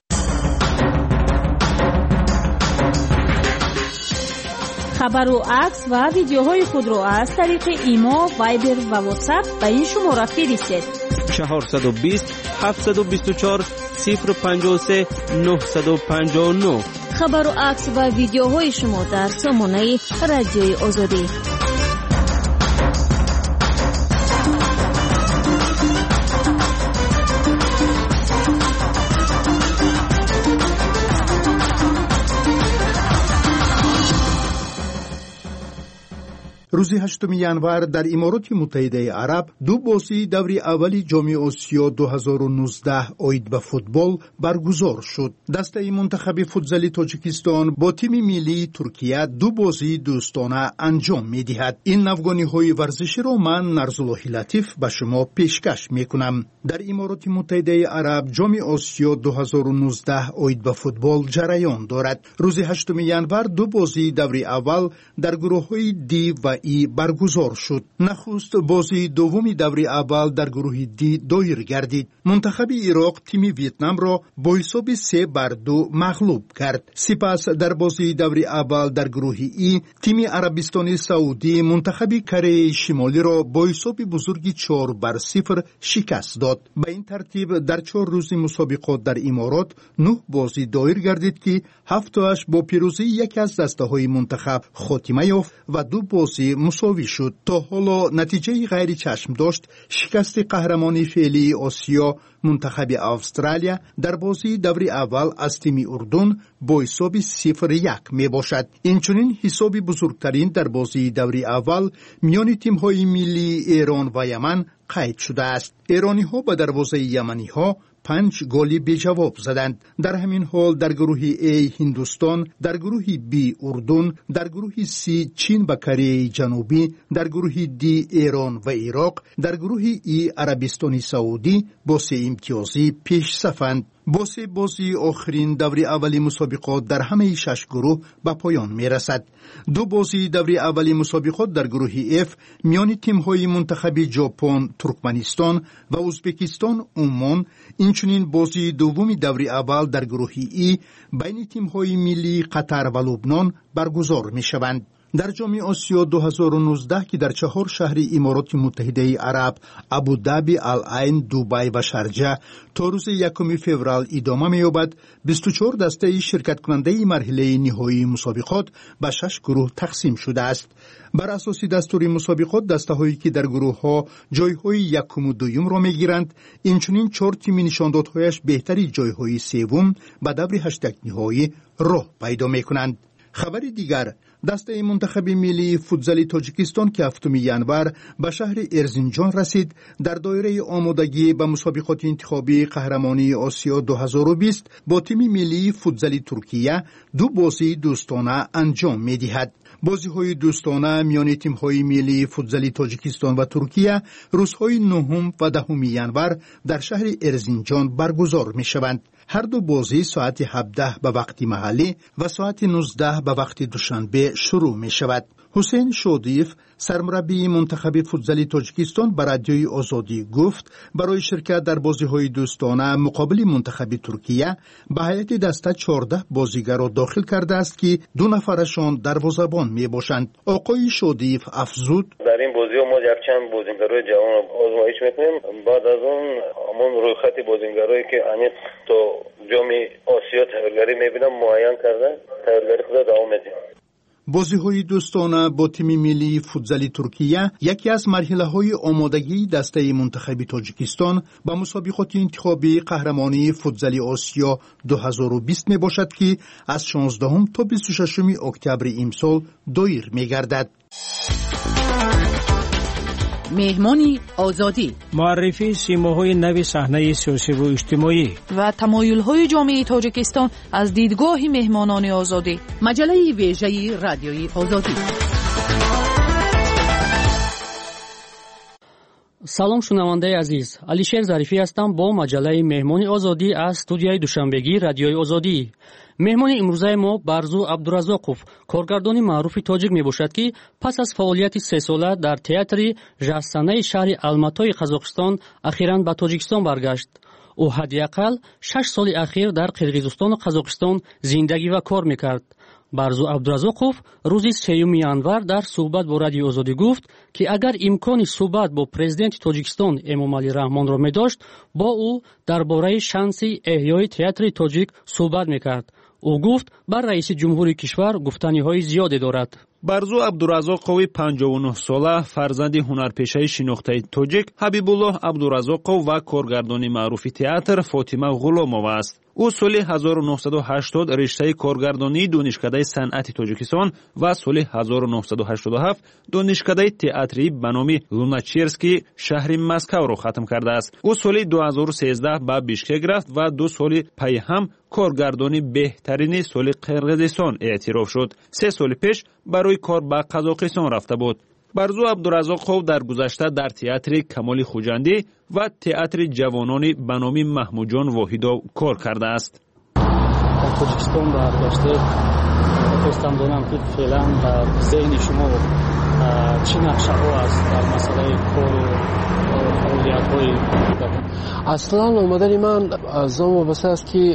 خبر و عکس و ویدیوهای خود را از طریق ایما، وایبر و واتساپ به این شماره فرستید. 420 724 053 959. خبر و عکس و ویدیوهای شما در سامانه رادیوی آزادی. روز 8 январ در امارات متحده عرب 2 بازی دوری اولی جام آسیا 2019 اوید به فوتبال برگزار شد. دسته منتخب فوتزالی تاجیکستان با تیم ملی ترکیه 2 بازی دوستانه انجام می‌دهد. این نوگانی‌های ورزشی را من نرزالله لطیف به شما پیشکش می‌کنم. در امارات متحده عرب جام آسیا 2019 اوید به فوتبال جریان دارد. روز 8 январ 2 بازی دوری اول در گروه‌های دی و ای برگزار شد. نخست بازی دومی دوری اول در گروه دی دایر گردید. منتخب عراق تیم ویتنام را با حساب 3-2 مغلوب کرد. سپس در بازی دوری اول در گروه ای تیم عربستان سعودی منتخب کره شمالی را با حساب بزرگی 4-0 شکست داد. به این ترتیب در 4 روز مسابقات در امارات 9 بازی دایر گردید که 7 تاش با پیروزی یکی از دسته‌های منتخب خاتمه یافت و 2 بازی مساوی شد. تا حالا نتیجه غیر چشم داشت شکست قهرمان فعلی آسیا منتخب استرالیا در بازی دوری اول از تیم اردن با حساب 0-1 می باشد. اینچنین حساب بزرگترین در بازی دوری اول میان تیم‌های ملی ایران و یمن قید شده است. ایرانی‌ها به دروازه یمنی‌ها 5 گلی به جواب زدند. در همین حال در گروه A هندوستان، در گروه B اردن، در گروه C چین و کره جنوبی، در گروه D ایران و عراق، در گروه E عربستان سعودی با 3 امتیازی پیش صفند. با 3 بازی آخرین دوری اولی مسابقات در همه 6 گروه به پایان می رسد. 2 بازی دوری اولی مسابقات در گروه F میان تیم‌های منتخب ژاپن، ترکمنستان و ازبکستان، عمان، اینچنین بازی دومی دوری اول در گروه E بین تیم‌های ملی قطر و لبنان برگزار می شوند. در جام آسیا 2019 که در 4 شهر امارات متحده عرب ابوظبی، العین، دبی و شارجه تا روز 1 فوریه ادامه می‌یابد، 24 دسته شرکت کننده مرحله نهایی مسابقات به 6 گروه تقسیم شده است. بر اساس دستور مسابقات دسته‌هایی که در گروه‌ها جای‌های یکم و دوم را می‌گیرند، اینچنین 4 تیم نشاندادهایش بهتری جای‌های سوم به دور 8 نهایی راه پیدا می‌کنند. خبر دیگر، دسته منتخب ملی فوتزال تاجیکستان که 7 ینور به شهر ارزینجان رسید در دایره آمادگی به مسابقات انتخابی قهرمانی آسیا 2020 با تیم ملی فوتزال ترکیه 2 بازی دوستانه انجام می‌دهد. بازی‌های دوستانه میان تیم‌های ملی فوتزال تاجیکستان و ترکیه روزهای 9 و 10 ینور در شهر ارزینجان برگزار می‌شوند. هر دو بازی ساعت 17 به وقت محلی و ساعت 19 به وقت دوشنبه شروع می شود. حسین شودیف سرمربی منتخب فوتزال تاجیکستان به رادیوی آزادی گفت برای شرکت در بازی‌های دوستانه مقابل منتخب ترکیه به هیئت دسته 14 بازیگر را داخل کرده است که 2 نفرشان دروازه‌بان میباشند. آقای شودیف افزود: در این بازی‌ها ما یک چند بازیگرای جوان آزمایش می‌کنیم، بعد از اون همون رویخط بازیگرایی که عمیق تا جام آسیا تحولگری می‌بینم معین کرده، تحولگری خود دوام می‌دیم. بازی‌های دوستانه با تیم ملی فوتزال ترکیه یکی از مرحله‌های آمادگی دسته منتخب تاجیکستان به مسابقات انتخابی قهرمانی فوتزال آسیا 2020 میباشد که از 16 تا 26 اکتبر امسال دایر می‌گردد. مهمانی آزادی، معرفی سیماهای نو صحنه سیاسی و اجتماعی و تمایل‌های جامعه تاجیکستان از دیدگاه مهمانان آزادی. مجله ویژه رادیوی آزادی. салом шунавандаи азиз, алишер зарифӣ ҳастам бо маҷалаи меҳмони озодӣ аз студияи душанбегии радиои озодӣ. меҳмони имрӯзаи мо барзу абдуразоқов, коргардони маъруфи тоҷик мебошад, ки пас аз фаъолияти 3 сола дар театри жаҳсанаи шаҳри алматои қазоқистон ахиран ба тоҷикистон баргашт. ӯ ҳадди ақал 6 соли ахир дар қирғизистону қазоқистон зиндагӣ ва кор мекард. барзу абдуразоқов рӯзи 3 январ дар суҳбат бо радиои озодӣ гуфт, ки агар имкони суҳбат бо президенти тоҷикистон Эмомалӣ Раҳмонро медошт, бо ӯ дар бораи шанси эҳёи театри тоҷик суҳбат мекард. ӯ гуфт бар раиси ҷумҳури кишвар гуфтаниҳои зиёде дорад. барзу абдуразоқови 59 сола фарзанди ҳунарпешаи шинохтаи тоҷик Ҳабибуллоҳ Абдуразоқов ва коргардони маъруфи театр Фотима Ғуломова аст. ӯ соли 1980 риштаи коргардонии донишкадаи санъати тоҷикистон ва соли 1987 донишкадаи театрии ба номи Луначерский шаҳри Москавро хатм кардааст. ӯ соли 2013 ба Бишкек рафт ва 2 соли пайи ҳам коргардони беҳтарини соли Қирғизистон эътироф шуд. 3 соли пеш барои кор ба Қазоқистон рафта буд. барзу Абдуразоқов дар гузашта дар театри Камоли Хуҷандӣ ва театри ҷавонони ба номи Маҳмуҷон Воҳидов кор кардааст. дар Тоҷикистон баргаште хостам донам ки феълан дар зеҳни шумо чӣ нақшаҳо аст дар масъалаи кору фаъолиятҳои? аслан омадани ман аз он вобаста аст ки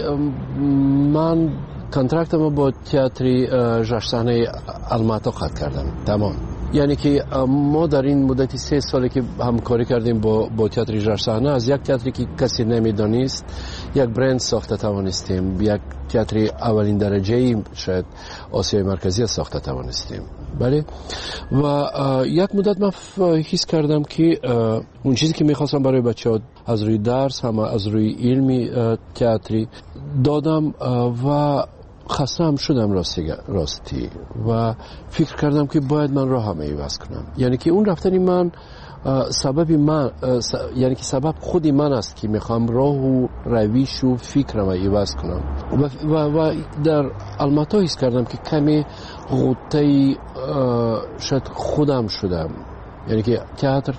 ман контрактамо бо театри ҷашсаҳнаи Алмато қатъ кардам. тамом. یعنی که ما در این مدت 3 سالی که همکاری کردیم با تئاتر ژرصحنه از یک تئاتری که کسی نمیدانست یک برند ساخته توانستیم، یک تئاتر اولین درجه شاید آسیای مرکزی ساخته توانستیم. بله و یک مدت من حس کردم که اون چیزی که میخواستم برای بچه‌ها از روی درس هم از روی علمی تئاتری دادم و خسته هم شدم راستی و فکر کردم که باید من راه هم عوض کنم. یعنی که اون رفتن من یعنی که سبب خودی من است که میخوام راه و رویش و فکرم عوض کنم و در الماتا حس کردم که کمی غوطه شاید خودم شدم. یعنی که تئاتر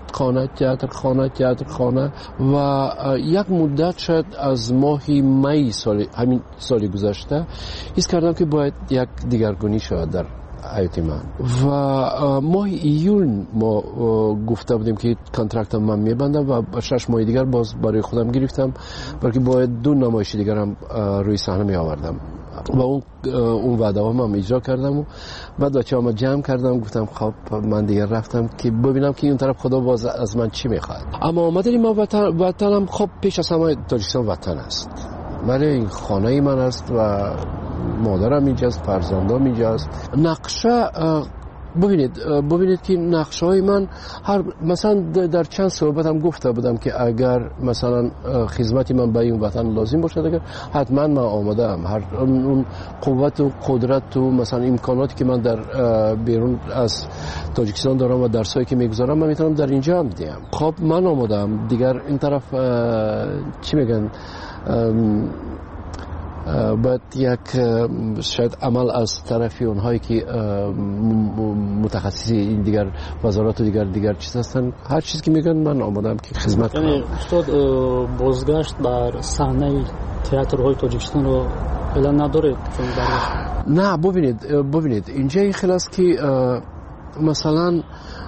خانه و یک مدت شاید از ماه می همین سال گذشته حس کردم که باید یک دیگرگونی شود در حیات من و ماه ایول ما گفته بودیم که کنترکتم من میبندم و 6 ماه دیگر باز برای خودم گرفتم برای که باید 2 نمایش دیگر هم روی صحنه می آوردم و اون وعده هم اجرا کردم و بعد بچه‌هام جمع کردم گفتم خب من دیگه رفتم که ببینم که اون طرف خدا باز از من چی میخواد. اما اومدیم ما وطنم خب پیش از همه تاجیکستان وطن است. ولی این خانه من است و مادرم اینجاست، فرزندام اینجاست. نقشه ببینید که نقشه‌های من مثلا در چند صحبت هم گفته بودم که اگر مثلا خدمتی من به این وطن لازم باشد، اگر حتما من آماده ام. هر اون قوت و قدرت و مثلا امکاناتی که من در بیرون از تاجیکستان دارم و درسایی که میگذارم من میتونم در اینجا هم بدم. خب من آماده ام. دیگر این طرف چی میگن، باید یک شاید عمل از طرفی اونهایی که متخصصی این دیگر وزارات و دیگر چیز هستن، هر چیزی که میگن من آمادم که خدمت کنم. یعنی استاد بازگشت بر صحنه تئاترهای تاجیکستان رو اعلان نداره؟ نه ببینید اینجا خیلی است که مثلا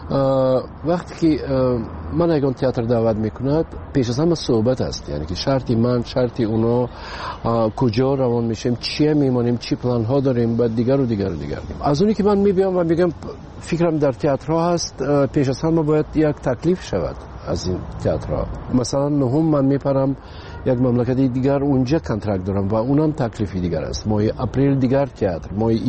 وقتی که من اگه تئاتر دعوت میکند پیش از همه صحبت است، یعنی که شرطی اونا کجا روان میشیم، چیه میمانیم، چی پلان ها داریم و دیگر از اونی که من میبینم و میگم فکرم در تئاترها هست، پیش از همه باید یک تکلیف شود از این تئاترها. مثلا نهم من میپرم یک مملکت دیگر اونجا کنترکت دارم و اونم تکلیفی دیگر است. ماه اپریل دیگر تئاتر،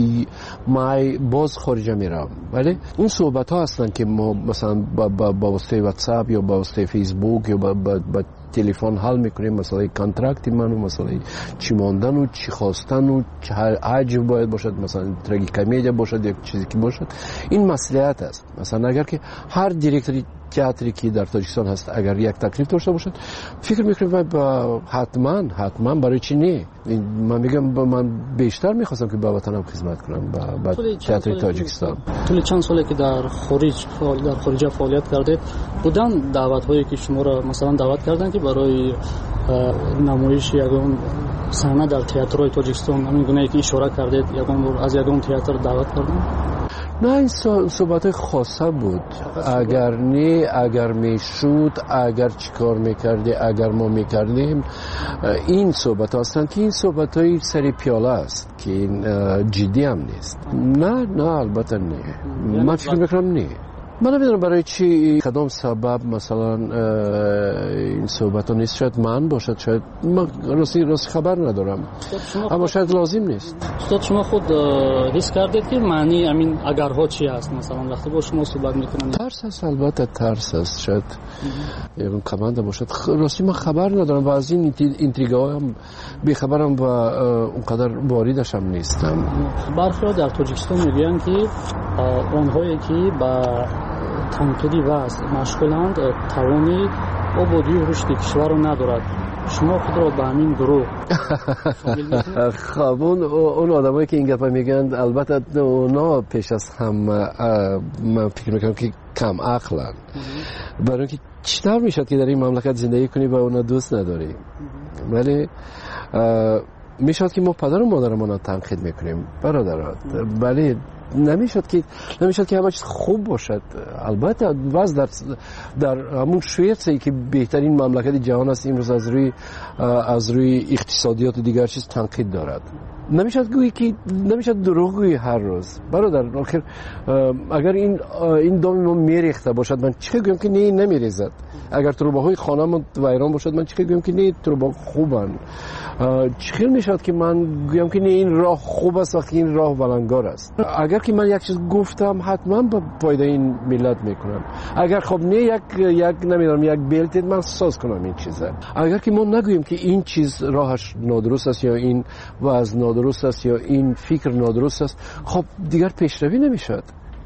مای باز خارج میرم. ولی اون صحبت ها هستن که ما مثلا با واسطه واتساپ یا با واسطه فیسبوک یا با تلفن حل میکنیم، مثلا کانترکت من و مثلا چی ماندن و چی خواستن و چه حجم باید باشد، مثلا تراژی کمدی باشد یک چیزی که باشد. این مسئولیت است. مثلا اگر که هر دیرکتوری تئاتری که در تاجیکستان هست اگر یک تکلیف داشته باشد، فکر میکنم حتما برای چی نه. من میگم من بیشتر میخواستم که به وطنم خدمت کنم با تئاتر تاجیکستان. طول چند ساله که در خارج فعالیت کردید، بودن دعوت هایی که شما را مثلا دعوت کردن که برای نمایش یگان صحنه در تئاترهای تاجیکستان، همین گونه که اشاره کردید یگان از یگان تئاتر دعوت کردن؟ نه، این صحبت خاصه بود. اگر میشود، اگر چیکار میکردی، اگر ما میکردیم، این صحبت هستند که این صحبت های سری پیاله است که این جدی هم نیست. نه البته نه. من فکر میکنم نه. من نمیدونم برای چی کدام سبب مثلا این صحبت ها نیست. شاید من باشد، شاید من راستی خبر ندارم، اما شاید لازم نیست. استاد شما خود حس کردید که معنی همین اگرها چی هست؟ مثلا وقتی با شما صحبت میکنن ترس هست، البته ترس هست، شاید یکم کمانده باشد. راستی من خبر ندارم و از این اینتریگا هم بیخبرم و اونقدر واردش هم نیستم. برخی در تاجیکستان میگن که آنهایی که با تنقیدی وضع مشغولند توانی آبادی و رشد کشور رو ندارد. شما خود را به همین گروه خب اون آدمایی که این گپا میگن البته اونا پیش از هم من فکر میکنم که کم عقلن، برای اینکه چطور میشد که در این مملکت زندگی کنی و اونا دوست نداری. ولی میشد که ما پدر و مادرمون تنقید میکنیم برادرات، ولی نمیشد که همه چیز خوب باشد. البته باز در همون شویتسی که بهترین مملکت جهان است امروز از روی اقتصادیات و دیگر چیز تنقید دارد. نمیشد دروغ گویی هر روز برادر. آخر اگر این دام ما میریخته باشد من چه گویم که نه نمیریزد. اگر تروباهای خانه‌مون ویران باشد من چه گویم که نه تروبا خوبن. چه میشد که من گویم که نه این راه خوب است وقتی این راه ولنگار است. اگر که من یک چیز گفتم حتما به فایده این ملت میکنم. اگر خب نه یک نمیدونم یک بلت من ساز کنم این چیزه. اگر که ما نگوییم که این چیز راهش نادرست است یا این وضع نادرست است یا این فکر نادرست است، خب دیگر پیشروی نمیشد.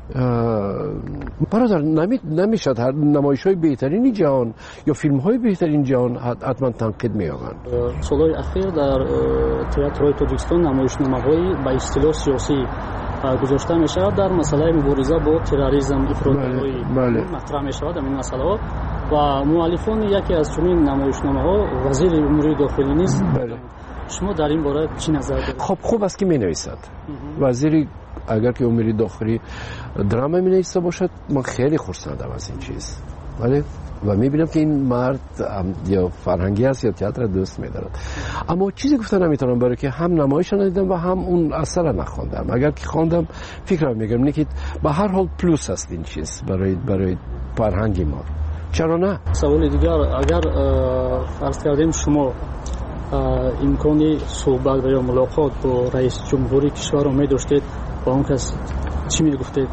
برادر نمیشد. هر نمایش‌های بهترین جهان یا فیلم‌های بهترین جهان حتما تنقید می‌یابند. سال‌های اخیر در تئاترهای تاجیکستان نمایشنامه‌های با اصطلاح سیاسی گذاشته می‌شود در مسئله مبارزه با تروریسم افراط‌گرایی مطرح می‌شود. این مسئله و مؤلفان یکی از چنین نمایشنامه‌ها وزیر امور داخلی نیست. شما در این باره چی نظر دارید؟ خب خوب است که می‌نویسد. وزیری اگر که امور داخلی دراما می‌نویسه باشد من خیلی خرسندم از این چیز. ولی و می‌بینم که این مرد یا فرهنگی است یا تئاتر دوست می‌دارد. اما چیزی گفتن نمی‌تونم برای که هم نمایش ندیدم و هم اون اثر نخوندم. اگر که خواندم فکرم می‌گم نه که به هر حال پلوس است این چیز برای فرهنگی ما. چرا نه؟ سوال دیگر، اگر فرض کردیم شما امکانی صحبت و یا ملاقات با رئیس جمهوری کشور رو می داشتید با اون کس چی می گفتید؟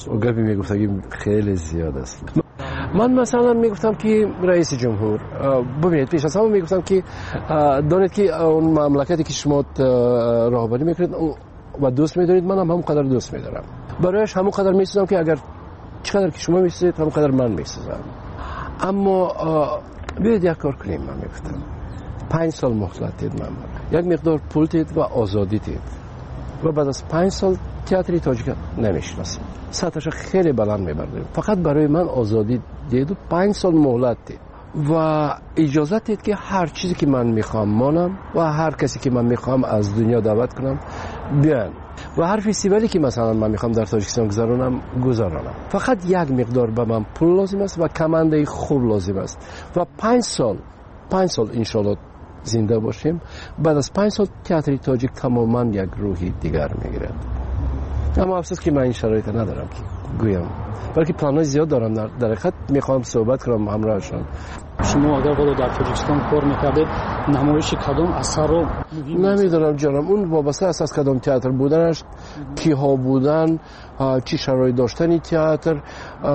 گپی میگفتگی خیلی زیاد است. من مثلا میگفتم که رئیس جمهور ببینید پیش از همه میگفتم که دانید که اون مملکتی که شما راهبری میکنید و دوست میدارید من هم همونقدر دوست میدارم. برایش همونقدر میسوزم که اگر چقدر که شما میسوزید همونقدر من میسوزم. اما بیاید یک کار کنیم. من میگفتم 5 سال مهلت دید من، یک مقدار پول دید و آزادی دید و بعد از 5 سال تئاتر تاجیک نمیشناسیم، سطحش خیلی بلند میبردیم. فقط برای من آزادی دید و 5 سال مهلت دید و اجازه دید که هر چیزی که من میخوام مانم و هر کسی که من میخوام از دنیا دعوت کنم بیان و هر فستیوالی که مثلا من میخوام در تاجیکستان گذرانم. فقط یک مقدار به من پول لازم است و کمانده خوب لازم است و 5 سال انشالله زنده باشیم. بعد از 5 سال تئاتر تاجیک تماما یک روحی دیگر میگیرد. اما افسوس که من این شرایط ندارم که گویم، بلکه پلان‌های زیاد دارم. در حقیقت میخوام صحبت کنم همراهشان. شما اگر والا در تاجیکستان کار میکردید نمایش کدام اثر رو نمیدونم جانم، اون وابسته است از کدام تئاتر بودنش، کیها بودن، چی شرایط داشتنی تئاتر،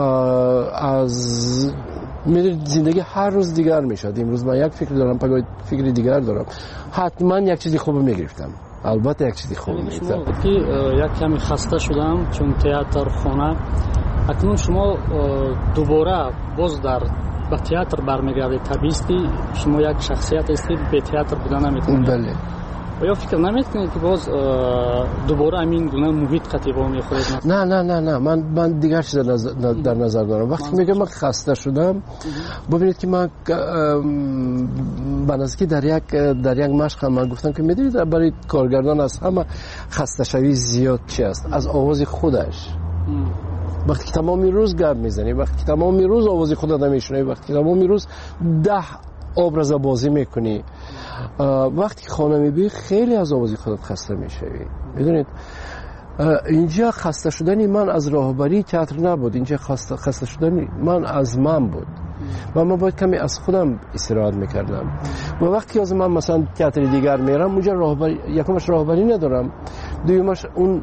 از میدونید زندگی هر روز دیگر میشد. امروز من یک فکر دارم، پگاه فکری دیگر دارم. حتما یک چیزی خوب میگرفتم، البته یک چیزی خوب میگرفتم. که یک کمی خسته شدم چون تئاتر خانه. اکنون شما دوباره باز به تئاتر برمیگردید. طبیعی شما یک شخصیت هستید، به تئاتر بودن نمیتونید. بله. و یا فکر نمیکنید که باز دوباره همین گونه محیط خطیبا میخورید؟ نه من دیگر چیز در نظر دارم. وقتی میگم من خسته شدم، ببینید که من بنظر که در یک مشق من گفتم که میدونید برای کارگردان از همه خسته شوی زیاد چی است؟ از آواز خودش. وقتی که تمامی روز گپ میزنی، وقتی که تمامی روز آواز خودت نمیشنوی، وقتی که تمامی روز 10 ابراز بازی میکنی، وقتی که خانه میبینی خیلی از آواز خودت خسته میشوی. میدونید اینجا خسته شدنی من از راهبری تئاتر نبود، اینجا خسته شدنی من از من بود و من باید کمی از خودم استراحت میکردم. و وقتی از من مثلا تئاتر دیگر میرم اونجا راهبری، یکمش راهبری ندارم، دومش اون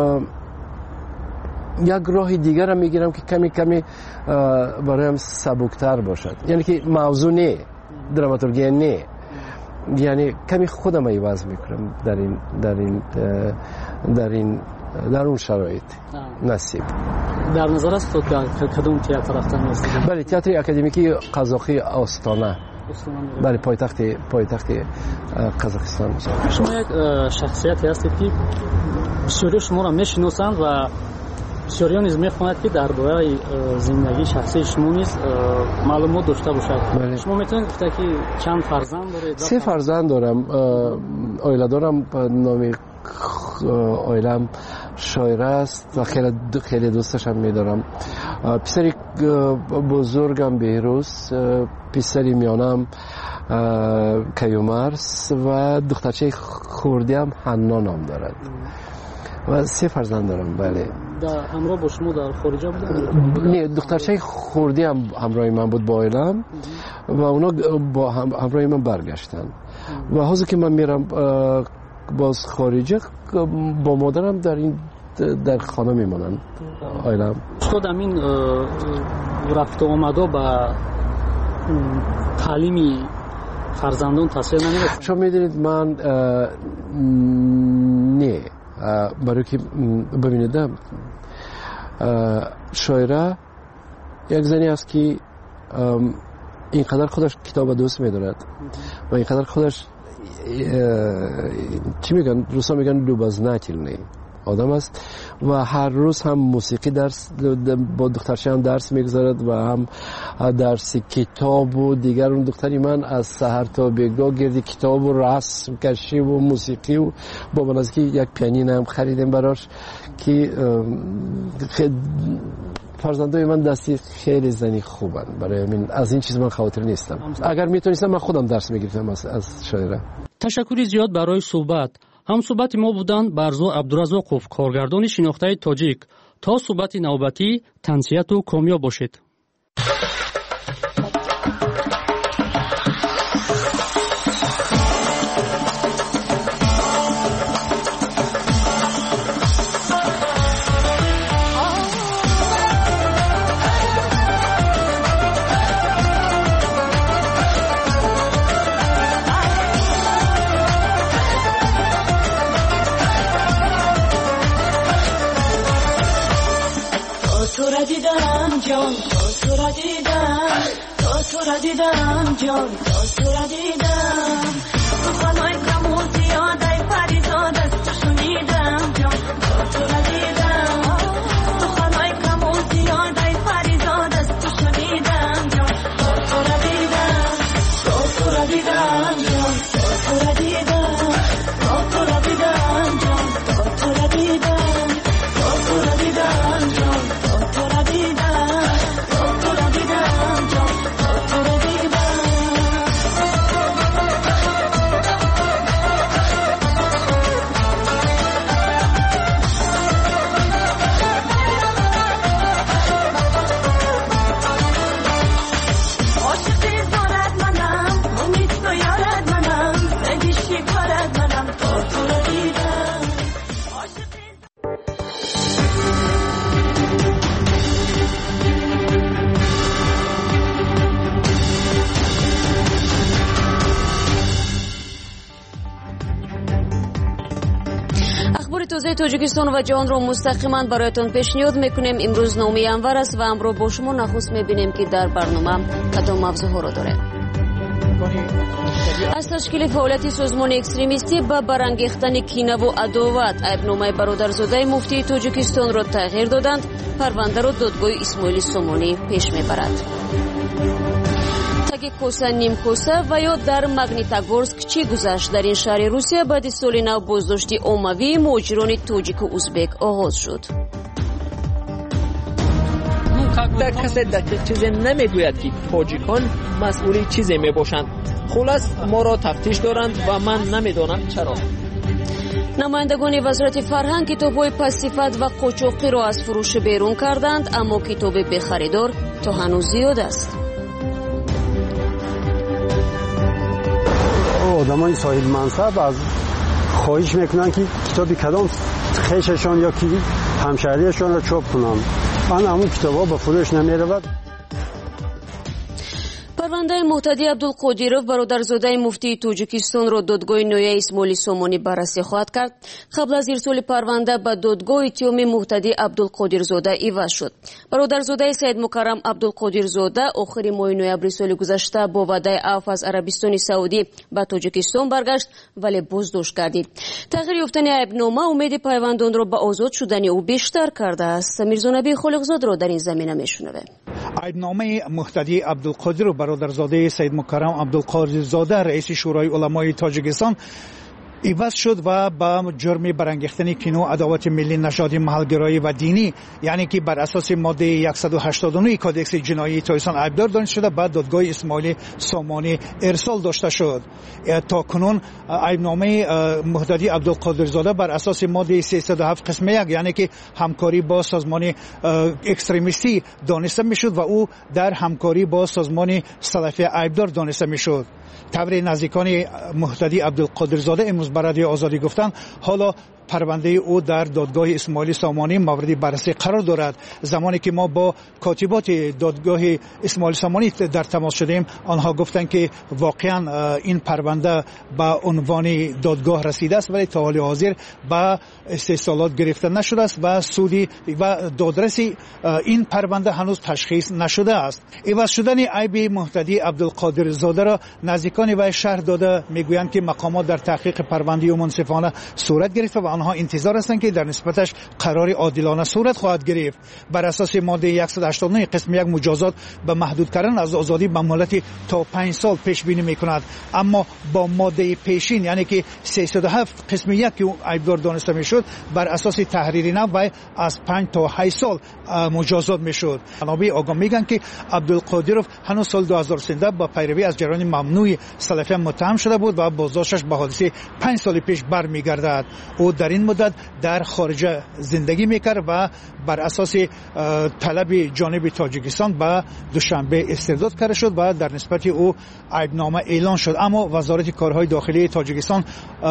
یک راه دیگر هم میگیرم که کمی برایم سبکتر باشد، یعنی که موضوع نه، دراماتورگی نه، یعنی کمی خودم عوض میکنم در اون شرایط نصیب. در نظر است که کدوم تئاتر رفتن هستید؟ بله، تئاتر اکادمیکی قزاقی آستانه. بله، پایتخت قزاقستان. شما یک شخصیتی هستید که بسیاری شما را میشناسند و بسیاری نیز میخواند که درباره زندگی شخصی شما نیز معلومات داشته باشد. بله. شما میتونید گفته که چند فرزند دارید؟ 3 فرزند دارم. آیله دارم، نام آیلم شایره است و خیلی دوستش هم میدارم. پسری بزرگم بهروز، پسری میانم کیومرس و دخترچه خوردی هم حنا نام دارد و 3 فرزند دارم. بله. همراه با شما در خارج بودن؟ نه، دخترچه خوردی هم همراه من بود با عائلم و اونا با همراه من برگشتن و حاضر که من میرم باز خارجه با مادرم در خانه میمونن عائلم. شد همین رفت و آمده با تعلیمی فرزندان تاثیر نمی‌رسد؟ شما میدونید من نه، برای که ببینید شاعره یک زنی است که اینقدر خودش کتاب دوست می‌دارد و اینقدر خودش چی میگن روسا میگن لوبازناکیلنی آدم است و هر روز هم موسیقی درس با دخترش هم درس میگذارد و هم درس کتاب و دیگر. اون دختری من از سحر تا بگاه گردی کتاب و رسم کشی و موسیقی و با بنازی که یک پیانین هم خریدیم براش که فرزندای من دستی خیلی زنی خوبن. برای من از این چیز من خاطر نیستم. اگر میتونستم من خودم درس میگرفتم از شاعره. تشکری زیاد برای صحبت. هم صحبت ما بودند برزو عبدالرزاقов، کارگردان شناخته تاجیک. تا صحبت نوبتی تنسیت و کامیاب باشید. را دیدم جان تو را دیدم تو را دیدم جان تو را دیدم سخنهای کم و زیاد ای فریزاد از تو شنیدم جان تو را دیدم سخنهای کم و زیاد ای فریزاد از تو شنیدم جان تو را دیدم تو را دیدم جان تو را دیدم تو را دیدم جان تو را دیدم تو را دیدم جان تو را دیدم تو را دیدم جان تو را دیدم تازه تاجیکستان و جهان رو مستقیما برایتان پیشنهاد میکنیم. امروز نامی انور است و امروز با شما نخست میبینیم که در برنامه کدام موضوعها را داره. از تشکیل فعالیت سازمان اکستریمیستی به برانگیختن کینه و عداوت ایبنامه برادرزاده مفتی تاجیکستان را تغییر دادند. پرونده را دادگاه اسماعیل سامانی پیش میبرد. کوسه نیم کوسه و یا در ماگنیتاگورسک چی گذشت؟ در این شهر روسیه بعد سال نو بازداشتی عمومی مهاجران تاجیک و ازبک آغاز شد. در کسی دقیق چیزی نمیگوید که تاجیکان مسئولی چیزی میباشند. خلاص ما را تفتیش دارند و من نمیدانم چرا. نمایندگان وزارت فرهنگ کتاب‌های پس‌صفت و قاچاقی را از فروش بیرون کردند، اما کتاب به خریدار تا هنوز زیاد است. آدمای صاحب منصب از خواهش میکنن که کتابی کدام خیششان یا کی همشهریشان را چاپ کنن. من همون کتابا به فروش نمیرود. پرونده مهتدی عبدالقادیروف برادرزاده مفتی تاجیکستان را دادگاه نویه اسماعیل سامانی بررسی خواهد کرد. قبل از ارسال پرونده به دادگاه اتیومی مهتدی عبدالقادرزاده عوض شد. برادرزاده سید مکرم عبدالقادرزاده آخر ماه نوامبر سال گذشته با وعده عفو از عربستان سعودی به تاجیکستان برگشت ولی بازداشت گردید. تغییر یافتن ایبنامه امید پیوندان را به آزاد شدن او بیشتر کرده است. میرزا خالقزاد را در این زمینه میشنویم. ایبنامه مهتدی عبدالقادر برادرزاده سید مکرم عبدالقادرزاده رئیس شورای علمای تاجیکستان عوض شد و با جرم برانگیختن کینه و عداوت ملی نژادی محلگرایی و دینی، یعنی که بر اساس ماده 189 کدکس جنایی تاجیکستان ایبدار دانسته شده بعد دادگاه اسماعیل سامانی ارسال داشته شد. تا کنون ایبنامه مهتدی عبدالقادرزاده بر اساس ماده 307 قسم 1 یعنی که همکاری با سازمان اکستریمیستی دانسته میشد و او در همکاری با سازمان سلفی ایبدار دانسته میشد. طبری نزدیکان مهتدی عبدالقادرزاده امروز به رادیو آزادی گفتند حالا پرونده او در دادگاه اسماعیل سامانی مورد بررسی قرار دارد. زمانی که ما با کاتبات دادگاه اسماعیل سامانی در تماس شدیم آنها گفتند که واقعا این پرونده به عنوان دادگاه رسیده است ولی تا حال حاضر به استحصالات گرفته نشده است و سودی و دادرسی این پرونده هنوز تشخیص نشده است. عوض شدن عیب مهتدی عبدالقادرزاده را نزدیکان و شهر داده میگویند که مقامات در تحقیق پرونده منصفانه صورت گرفته و آنها انتظار هستند که در نسبتش قرار عادلانه صورت خواهد گرفت. بر اساس ماده 189 قسم 1 مجازات به محدود کردن از آزادی به مهلت تا 5 سال پیش بینی میکند، اما با ماده پیشین یعنی که 307 قسم 1 که ایبدار دانسته میشد بر اساس تحریر نو از 5 تا 8 سال مجازات میشد. منابع آگاه میگن که عبدالقادرov هنوز سال 2013 با پیروی از جریان ممنوع سلفیان متهم شده بود و بازداشتش به حادثه 5 سال پیش برمیگردد. او در این مدت در خارج زندگی میکرد و بر اساس طلب جانب تاجیکستان به دوشنبه استرداد کرده شد و در نسبت او عیبنامه اعلان شد. اما وزارت کارهای داخلی تاجیکستان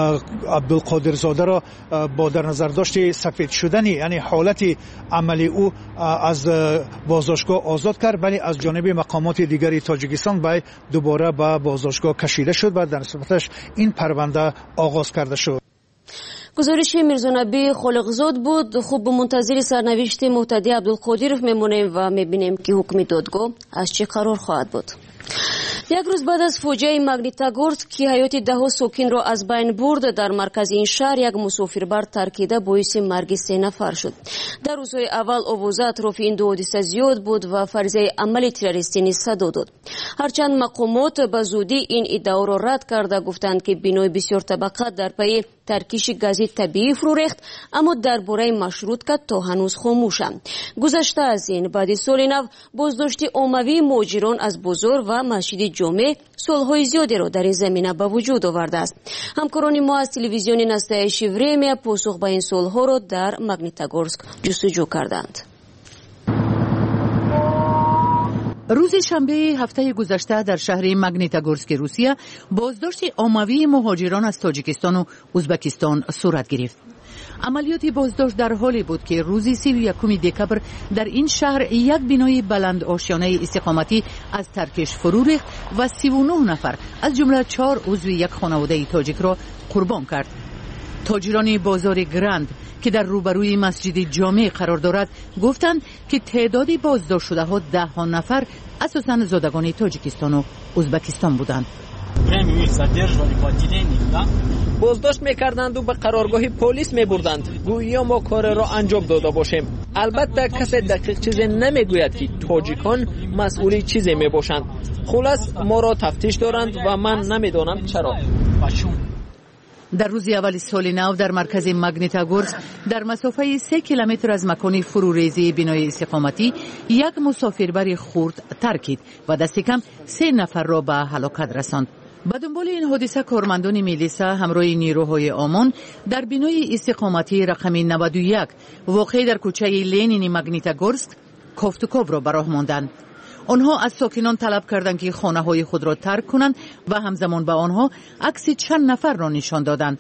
عبدالقادرزاده را با در نظر داشت سفید شدن یعنی حالت عملی او از بازداشتگاه آزاد کرد، ولی از جانب مقامات دیگری تاجیکستان به دوباره به بازداشتگاه کشیده شد و در نسبتش این پرونده آغاز کرده شد. گزارش میرزانبی خلقزاد بود. خوب منتظر سرنوشت مهتدی عبدالقادرов میمونیم و میبینیم که حکم دادگاه از چه قرار خواهد بود. یک روز بعد از فوجیه ماگنیتاگورسک که حیات ده ساکن را از بین برد، در مرکز این شهر یک مسافربر ترکیده باعث مرگ 3 نفر شد. در روزهای اول آوازه اطراف این دو حادثه زیاد بود و فرضیه عمل تروریستی نیز صدا داد. هرچند مقامات به زودی این ادعا را رد کرده گفتند که بنای بسیار طبقه در پی ترکیش گازی طبیعی فرو ریخت، اما درباره مشروطه تا هنوز خاموشند. گذشته از این، بعد سال نو بازداشت عمومی مهاجران از بازار و مسجد جامع صلح‌های زیادی را در این زمینه به وجود آورده است. همکاران ما از تلویزیون نستایش وریم پاسخ به این صلح‌ها را در ماگنیتاگورسک جستجو کردند. روز شنبه هفته گذشته در شهر ماگنیتاگورسک روسیه بازداشت عمومی مهاجران از تاجیکستان و ازبکستان صورت گرفت. عملیات بازداشت در حالی بود که روز 31 دکبر در این شهر یک بنای بلند آشیانه استقامتی از ترکش فرو ریخت و 39 نفر از جمله 4 عضو یک خانواده تاجیک را قربان کرد. تاجران بازار گرند که در روبروی مسجد جامع قرار دارد گفتند که تعداد بازداشت شده ها 10 نفر اساساً زادگان تاجیکستان و ازبکستان بودند. بازداشت میکردند و به قرارگاه پلیس میبردند گویا ما کار را انجام داده باشیم. البته کسی دقیق چیزی نمیگوید که تاجیکان مسئولی چیزی میباشند. خلاص ما را تفتیش دارند و من نمیدانم چرا. در روز اول سال نو در مرکز ماگنیتاگورسک در مسافه 3 کیلومتر از مکان فروریزی بنای استقامتی یک مسافربر خرد ترکید و دست کم 3 نفر را به هلاکت رساند. به دنبال این حادثه کارمندان میلیسا همراه نیروهای آمان در بنای استقامتی رقم 91 واقع در کوچه لنین ماگنیتاگورسک کافت و کاو را به راه ماندند. آنها از ساکنان طلب کردند که خانه‌های خود را ترک کنند و همزمان به آنها عکس چند نفر را نشان دادند.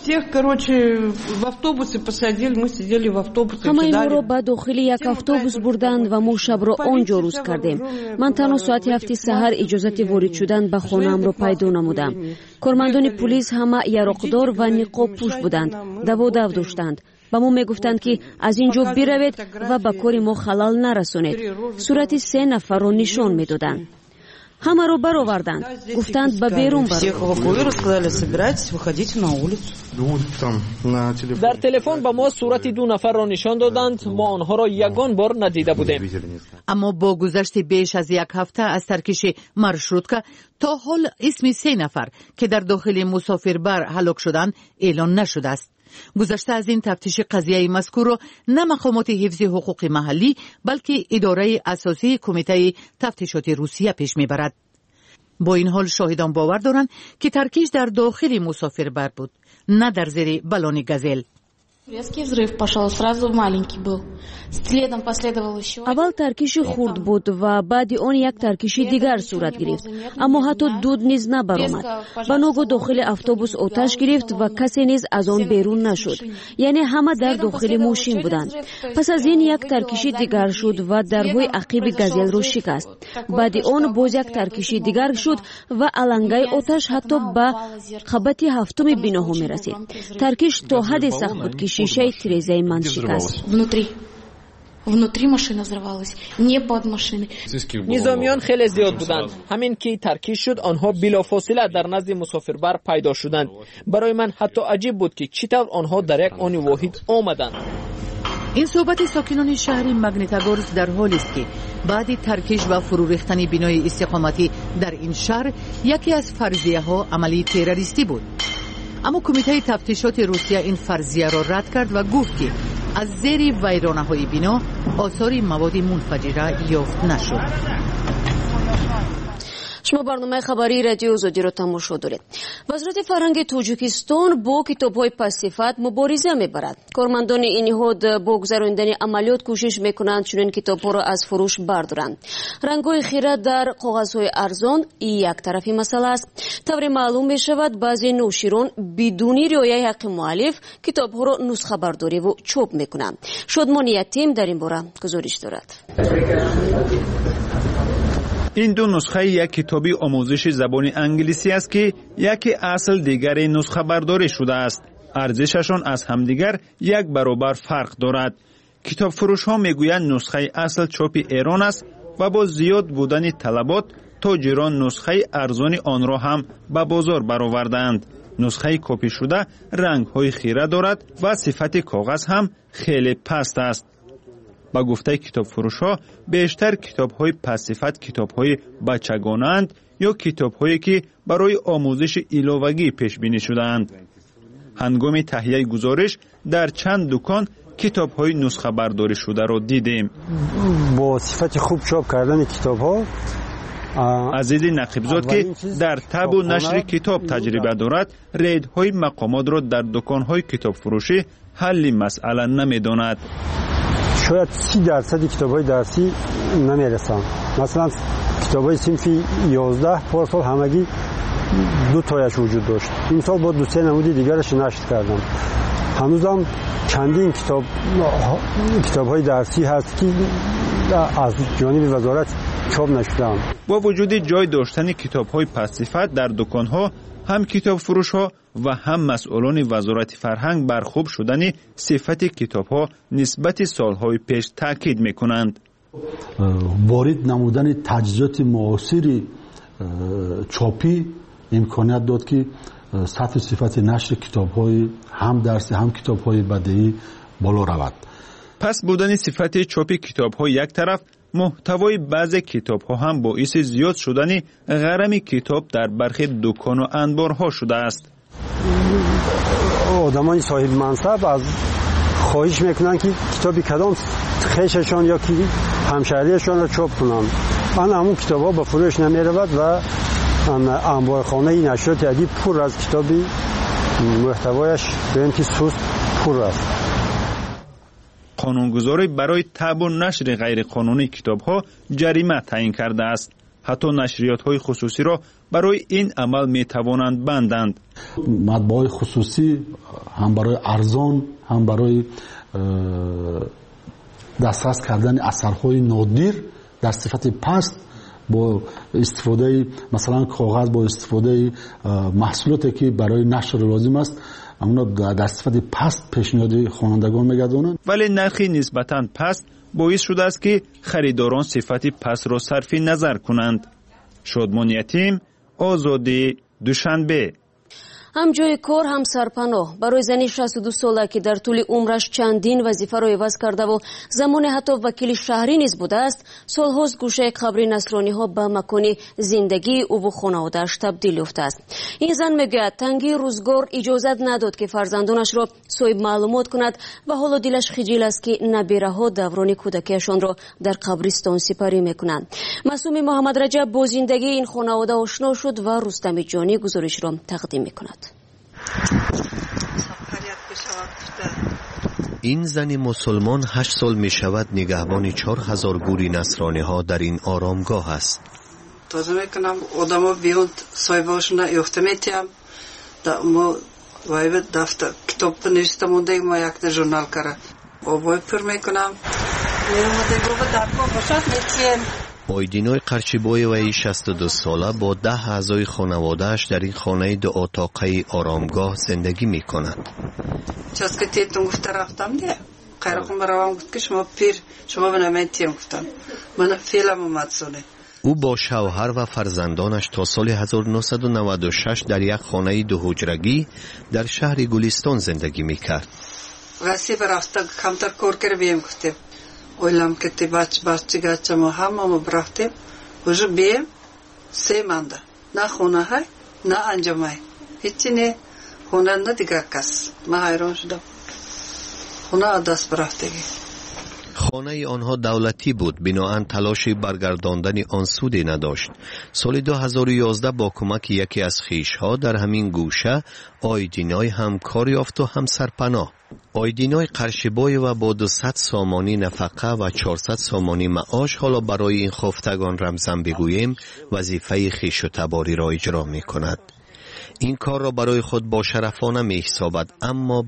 همه اینها را به داخل یک اتوبوس بردند و ما شب را آنجا روز کردیم. من تنها ساعت 7 سحر اجازت وارد شدن به خانه‌ام را پیدا نمودم. کارمندان پلیس همه یراقدار و نقاب پوش بودند. دو داشتند. با ما میگفتند که از اینجا بروید و به کار ما خلل نرسونید. صورت 3 نفر را نشان میدادند. همه را برآوردند. گفتند به بیرون در تلفن به ما صورت 2 نفر را نشان دادند. ما آنها را یگان بار ندیده بودیم. اما با گذشت بیش از 1 هفته از ترکش مارشروتکا تا حال اسم 3 نفر که در داخل مسافربر هلاک شدند اعلان نشده است. گذشته از این تفتیش قضیه مذکور را نه مقامات حفظ حقوق محلی بلکه اداره اساسی کمیته تفتیشات روسیه پیش میبرد. با این حال شاهدان باور دارند که ترکیش در داخل مسافربر بود، نه در زیر بالون گازل. اول ترکیش خرد بود و بعد آن یک ترکیش دیگر صورت گرفت، اما حتی دود نیز نبرآمد. به ناگاه داخل اتوبوس آتش گرفت و کسی نیز از آن بیرون نشد، یعنی همه در داخل ماشین بودند. پس از این یک ترکیش دیگر شد و درهای عقب گازل را شکست. بعد آن باز یک ترکیش دیگر شد و علنگای آتش حتی به خبت 7 بناها می رسید. ترکیش تا حد سخت بود که شیشه تریزه من شکست. نظامیان خیلی زیاد بودند. همین که ترکیش شد آنها بلافاصله در نزد مسافربر پیدا شدند. برای من حتی عجیب بود که چطور آنها در یک آن واحد آمدند. این صحبت ساکنان شهر ماگنیتاگورسک در حالی است که بعد ترکیش و فرو ریختن بنای استقامتی در این شهر یکی از فرضیه ها عملی تروریستی بود. اما کمیته تفتیشات روسیه این فرضیه را رد کرد و گفت که از زیر ویرانه‌های بنا آثار مواد منفجره یافت نشد. شما برنامه خبری رادیو آزادی را تماشا دارید. وزارت فرهنگ تاجیکستان با کتاب‌های پس‌صفت مبارزه می‌برد. کارمندان این نهاد با گذراندن عملیات کوشش می‌کنند چنین کتاب‌ها را از فروش بردارند. رنگ‌های خیره در کاغذهای ارزان یک طرفی مسئله است. طوری معلوم می‌شود بعضی نوشیران بدون رعایت حق مؤلف کتاب‌ها را نسخه برداری و چاپ می‌کنند. شادمان یتیم در این باره گزارش دارد. این دو نسخه یک کتابی آموزش زبان انگلیسی است که یکی اصل دیگری نسخه برداری شده است. ارزششان از همدیگر یک برابر فرق دارد. کتاب فروش ها میگویند نسخه اصل چاپ ایران است و با زیاد بودن طلبات تاجران نسخه ارزان آن را هم به بازار برآوردند. نسخه کپی شده رنگ های خیره دارد و صفت کاغذ هم خیلی پست است. با گفته کتاب فروش ها بیشتر کتاب های پست صفت کتاب های بچگانه اند یا کتاب هایی که برای آموزش ایلاوگی پیش بینی شده‌اند. هنگام تهیه گزارش در چند دکان کتاب های نسخه برداری شده را دیدیم. با صفت خوب چاپ کردن کتاب ها عزیز نقیبزاد که در طب و نشر کتاب تجربه دارد، ریدهای مقامات را در دکان‌های کتاب فروشی حل مسئله نمی‌داند. شاید 30% کتاب‌های درسی نمی‌رسند. مثلا کتاب‌های صنف 11 پارسال همگی 2 تایش وجود داشت. این سال با 2-3 نمود دیگرش نشر کردم. هنوزم چندین کتاب‌های درسی هست که از جانب وزارت چاپ نشده‌اند. با وجود جای داشتن کتاب‌های پس‌صفت در دکان‌ها، هم کتاب فروش‌ها و هم مسئولان وزارت فرهنگ بر خوب شدن صفت کتاب‌ها نسبت سال‌های پیش تاکید می‌کنند. وارد نمودن تجهیزات معاصر چاپی امکانیت داد که سطح صفت نشر کتاب‌های هم درسی هم کتاب‌های بدیهی بالا رود. پس بودن صفت چاپ کتاب‌ها یک طرف، محتوای بعضی کتاب‌ها هم باعث زیاد شدن غرم کتاب در برخی دکان و انبارها شده است. آدمان صاحب منصب از خواهش میکنن که کتابی کدام خیششان یا که همشهریشان را چاپ کنند. من همون کتاب‌ها به فروش نمی‌رود و انبارخانه نشریات ادبی پر از کتابی محتوایش به این که سوست پر است. قانونگذاری برای طبع و نشر غیر قانونی کتاب‌ها جریمه تعیین کرده است. حتی نشریات‌های خصوصی را برای این عمل می‌توانند بندند. مطبوعات خصوصی هم برای ارزان هم برای دسترس کردن اثرهای نادر در صفت پست با استفاده مثلا کاغذ، با استفاده محصولاتی که برای نشر لازم است، اما در صفت پست پیشنهاد خوانندگان می‌گردانند. ولی نرخی نسبتاً پست باعث شده است که خریداران صفت پست را صرف نظر کنند. شادمان یتیم، آزادی، دوشنبه. هم جای کار هم سرپناه برای زنی 62 ساله که در طول عمرش چندین وظیفه را عوض کرده و زمان حتی وکیل شهری نیز بوده است، سالهاست گوشه قبر نصرانی ها به مکان زندگی او و خانواده‌اش تبدیل یافته است. این زن میگوید تنگی روزگار اجازت نداد که فرزندانش را صاحب معلومات کند و حالا دلش خجل است که نبیره ها دوران کودکیشان را در قبرستان سپری میکنند. معصوم محمد رجب با زندگی این خانواده آشنا شد و رستم جانی گزارش را تقدیم میکند. این زن مسلمان 8 سال می شود نگهبان 4000 گوری نصرانی ها در این آرامگاه است. تازه میکنم آدم ها بیاد صاحباشون یافته میتیم در ما وایب دفتر کتاب نوشته مونده ما یک در ژورنال کرد آبای پر میکنم میرمده گوه در ما باشد میتیم. آیدینای قرچیبای وی 62 ساله با 10 اعضای خانواده‌اش در این خانه 2 اتاقه آرامگاه زندگی می کند. چاست که تیتون گفته رفتم ده قیرقم روان گفت که شما پیر شما بنامید گفتم من فیلم اومد ساله. او با شوهر و فرزندانش تا سال 1996 در یک خانه 2 حجرگی در شهر گلستان زندگی می کرد. غصی برافته کمتر کار کرده بیم گفتیم اویلم که تی بچه گچه ما همه برفتیم وجه بیم 3 منده نه خونه های نه انجام های هیچی نه خونه نه دیگر کس من حیران شدم خونه دست برفتگی. خانه آنها دولتی بود، بناهن تلاشی برگرداندن آن سودی نداشت. سال 2011 با کمک یکی از خویش‌ها در همین گوشه آیدینای هم کار یافت و هم سرپناه. آیدینای قرشبای و با 200 سامانی نفقه و 400 سامانی معاش حالا برای این خفتگان رمزن بگوییم وظیفه خویش و تباری را اجرا می کند. این کار را برای خود با شرفانه می حسابد، اما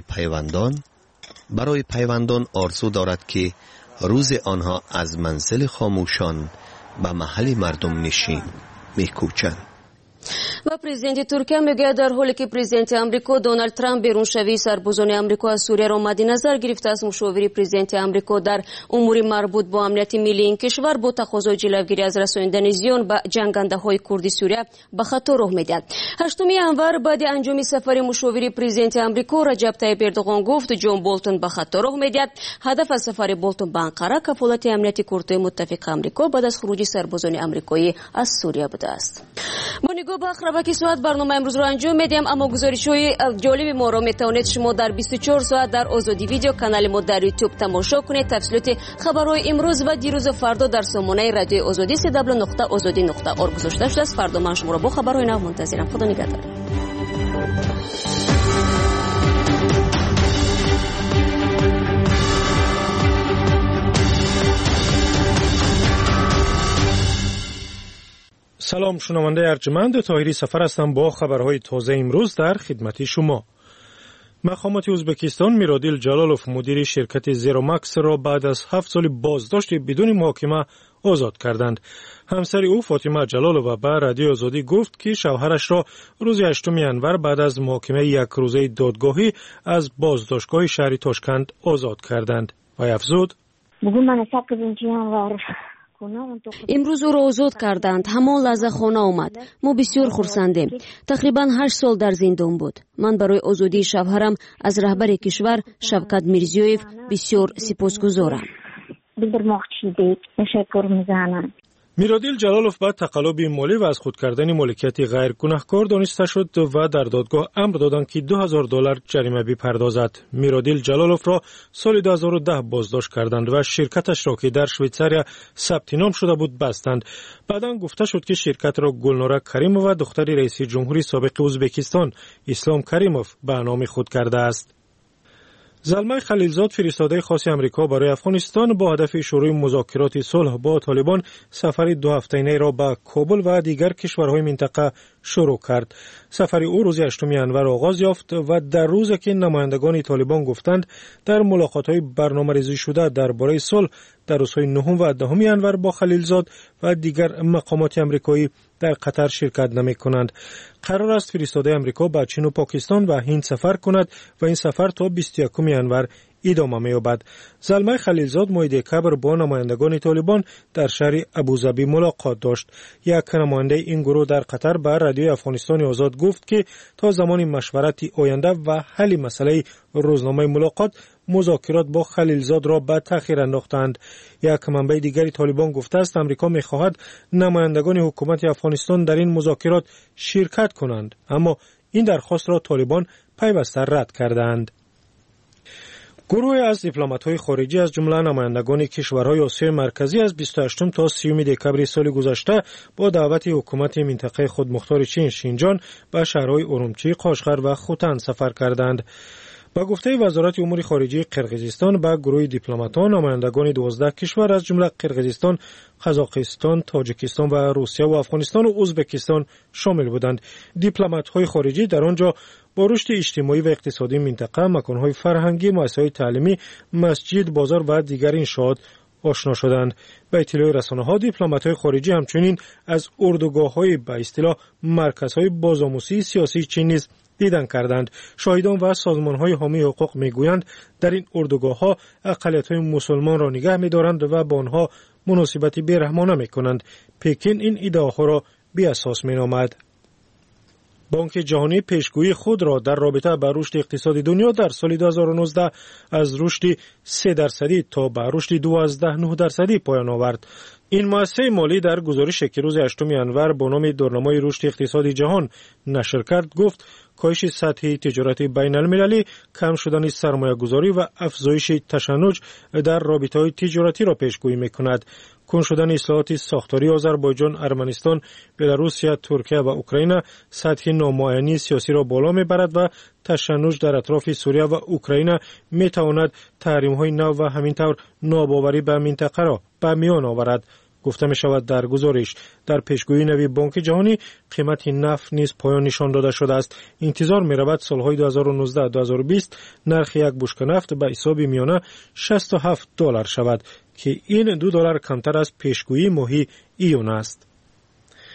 برای پیوندان آرزو دارد که روز آنها از منزل خاموشان به محل مردم نشین می کوچند. و پرزیدنت ترکیه میگوید در حالی که پرزیدنت آمریکا دونالد ترامپ بیرونشوی سربازان آمریکا از سوریه را مد نظر گرفته است، مشاور پرزیدنت آمریکا در امور مربوط با امنیت ملی این کشور با تقاضای جلوگیری از رساندن زیان به جنگنده‌های کرد سوریه به خطر راه می‌دهد. 8 январ بعد انجام سفر مشاور پرزیدنت آمریکا رجب طیب اردوغان گفت جون بولتون به خطر راه می‌دهد. هدف از سفر بولتون به انقره کفالت امنیت کردهای متفق آمریکا بعد از خروج سربازان آمریکایی از سوریه بوده است. با نگاه به اخربکی ساعت برنامه امروز را انجام میدیم، اما گزارش‌های جالب ما را میتوانید شما در 24 ساعت در آزادی ویدیو کانال ما در یوتیوب تماشا کنید. تفصیلات خبرهای امروز و دیروز و فردا در سامانه رادیوی آزادی www.azadi.org گذاشته شده است. فردا من شما را با خبرهای نو منتظرم. خدا نگهدار. سلام، شنونده ارجمند طاهری سفر هستم با خبرهای تازه امروز در خدمت شما. مقامات ازبکستان میرادیل جلالوف مدیر شرکت زیرومکس را بعد از 7 سال بازداشت بدون محاکمه آزاد کردند. همسر او فاطمه جلالوف به رادیو آزادی گفت که شوهرش را روز 8 январ بعد از محاکمه یک روزه دادگاهی از بازداشتگاه شهر تاشکند آزاد کردند و افزود: امروز او را آزاد کردند. همان لحظه خانه آمد. ما بسیار خرسندیم. تقریبا 8 سال در زندان بود. من برای آزادی شوهرم از رهبر کشور شوکت میرزیویف بسیار سپاسگزارم. میرادیل جلالوف بعد تقلب مالی و از خود کردن مالکیت غیر گناهکار دانسته شد و در دادگاه امر دادند که $2000 جریمه بپردازد. میرادیل جلالوف را سال 2010 بازداشت کردند و شرکتش را که در شویتزاریا ثبت نام شده بود بستند. بعداً گفته شد که شرکت را گلنوره کریموف و دختر رئیس جمهوری سابق ازبکستان اسلام کریموف به نام خود کرده است. زلمه خلیلزاد فرستاده خاص امریکا برای افغانستان با هدف شروع مذاکرات صلح با طالبان سفر 2 هفته‌ای را به کابل و دیگر کشورهای منطقه شروع کرد. سفر او روز 8 январ آغاز یافت و در روزی که نمایندگان طالبان گفتند در ملاقات‌های برنامه‌ریزی شده درباره صلح در روزهای 9 و 10 январ با خلیلزاد و دیگر مقامات امریکایی در قطر شرکت نمی‌کنند. قرار است فرستاده امریکا به چین و پاکستان و هند سفر کند و این سفر تا 21 январ ادامه می‌یابد. زلمه خلیلزاد ماه دکبر با نمایندگان طالبان در شهر ابوظبی ملاقات داشت. یک نماینده این گروه در قطر به رادیوی افغانستان آزاد گفت که تا زمان مشورت آینده و حل مسئله روزنامه ملاقات مذاکرات با خلیلزاد را به تأخیر انداختند. یک منبع دیگری طالبان گفته است امریکا می‌خواهد نمایندگان حکومت افغانستان در این مذاکرات شرکت کنند، اما این درخواست را طالبان پیوسته رد کردند. گروه از دیپلمات‌های خارجی از جمله نمایندگان کشورهای آسیای مرکزی از 28 تا 30 دکبر سال گذشته با دعوت حکومت منطقه خودمختار چین شینجان به شهرهای ارومچی، قاشقر و خوتن سفر کردند. با گفته وزارت امور خارجه قرقیزستان به گروه دیپلماتان نمایندگان 12 کشور از جمله قرقیزستان، قزاقستان، تاجیکستان و روسیه و افغانستان و ازبکستان شامل بودند. دیپلمات‌های خارجی در آنجا با رشد اجتماعی و اقتصادی منطقه، مکان‌های فرهنگی، مؤسسه‌های تعلیمی، مسجد، بازار و دیگر انشاءات آشنا شدند. به اطلاع رسانه‌ها دیپلمات‌های خارجی همچنین از اردوگاه‌های به اصطلاح مرکزهای بازآموزی سیاسی چین نیز دیدن کردند. شاهدان و سازمان‌های حامی حقوق می‌گویند در این اردوگاه‌ها اقلیت‌های مسلمان را نگه می‌دارند و با آنها مناسبت بی‌رحمانه می‌کنند. پکین این ادعاها را بی‌اساس می‌نامد. بانک جهانی پیشگویی خود را در رابطه با رشد اقتصاد دنیا در سال 2019 از رشد 3% تا به رشد 12.9% پایان آورد. این مؤسسه مالی در گزارشی که روز 8 январ با نام دورنمای رشد اقتصاد جهان نشر کرد گفت کاهش سطح تجارت بین المللی، کم شدن سرمایه گذاری و افزایش تشنج در رابطه‌های تجارتی را پیشگویی می‌کند. کند شدن اصلاحات ساختاری آذربایجان، ارمنستان، بلاروسیا، ترکیه و اوکراین سطح نامعینی سیاسی را بالا می‌برد و تشنج در اطراف سوریه و اوکراین می‌تواند تحریم‌های نو و همینطور ناباوری به منطقه را به میان آورد. گفته می شود در گزارش در پیشگویی نوی بانک جهانی قیمت نفت نیز پایان نشان داده شده است. انتظار می رود سالهای 2019-2020 نرخ یک بشکه نفت به حساب میانه $67 شود که این $2 کمتر از پیشگویی ماهی ایون است.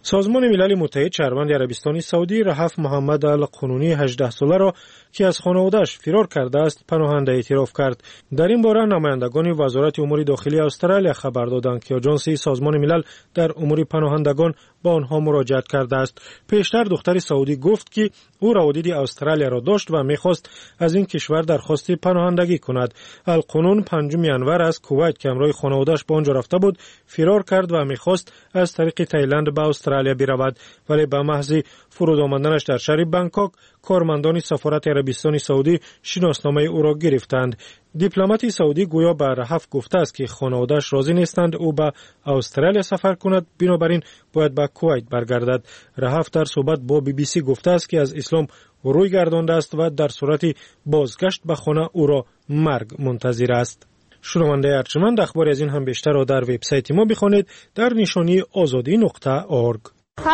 سازمان ملل متحد شهروند عربستان سعودی رهف محمد القنونی 18 ساله را که از خانواده‌اش فرار کرده است پناهنده اعتراف کرد. در این باره نمایندگان وزارت امور داخلی استرالیا خبر دادند که آژانس سازمان ملل در امور پناهندگان با آنها مراجعت کرده است. پیشتر دختر سعودی گفت که او روابط استرالیا را داشت و می‌خواست از این کشور درخواست پناهندگی کند. القنون 5 ینور از کویت که همراه خانواده‌اش به آنجا رفته بود فرار کرد و می‌خواست از طریق تایلند به استرالیا برود، ولی به محض فرود آمدنش در شهر بانکوک کارمندان سفارت عربستان سعودی شناسنامه او را گرفتند. دیپلمات سعودی گویا به رهف گفته است که خانواده‌اش راضی نیستند او به استرالیا سفر کند، بنابراین باید به کویت برگردد. رهف در صحبت با BBC گفته است که از اسلام روی گردانده است و در صورت بازگشت به خانه او را مرگ منتظر است. شنونده ارجمند اخبار از این هم بیشتر را در وبسایت ما بخوانید در نشانی azadi.org.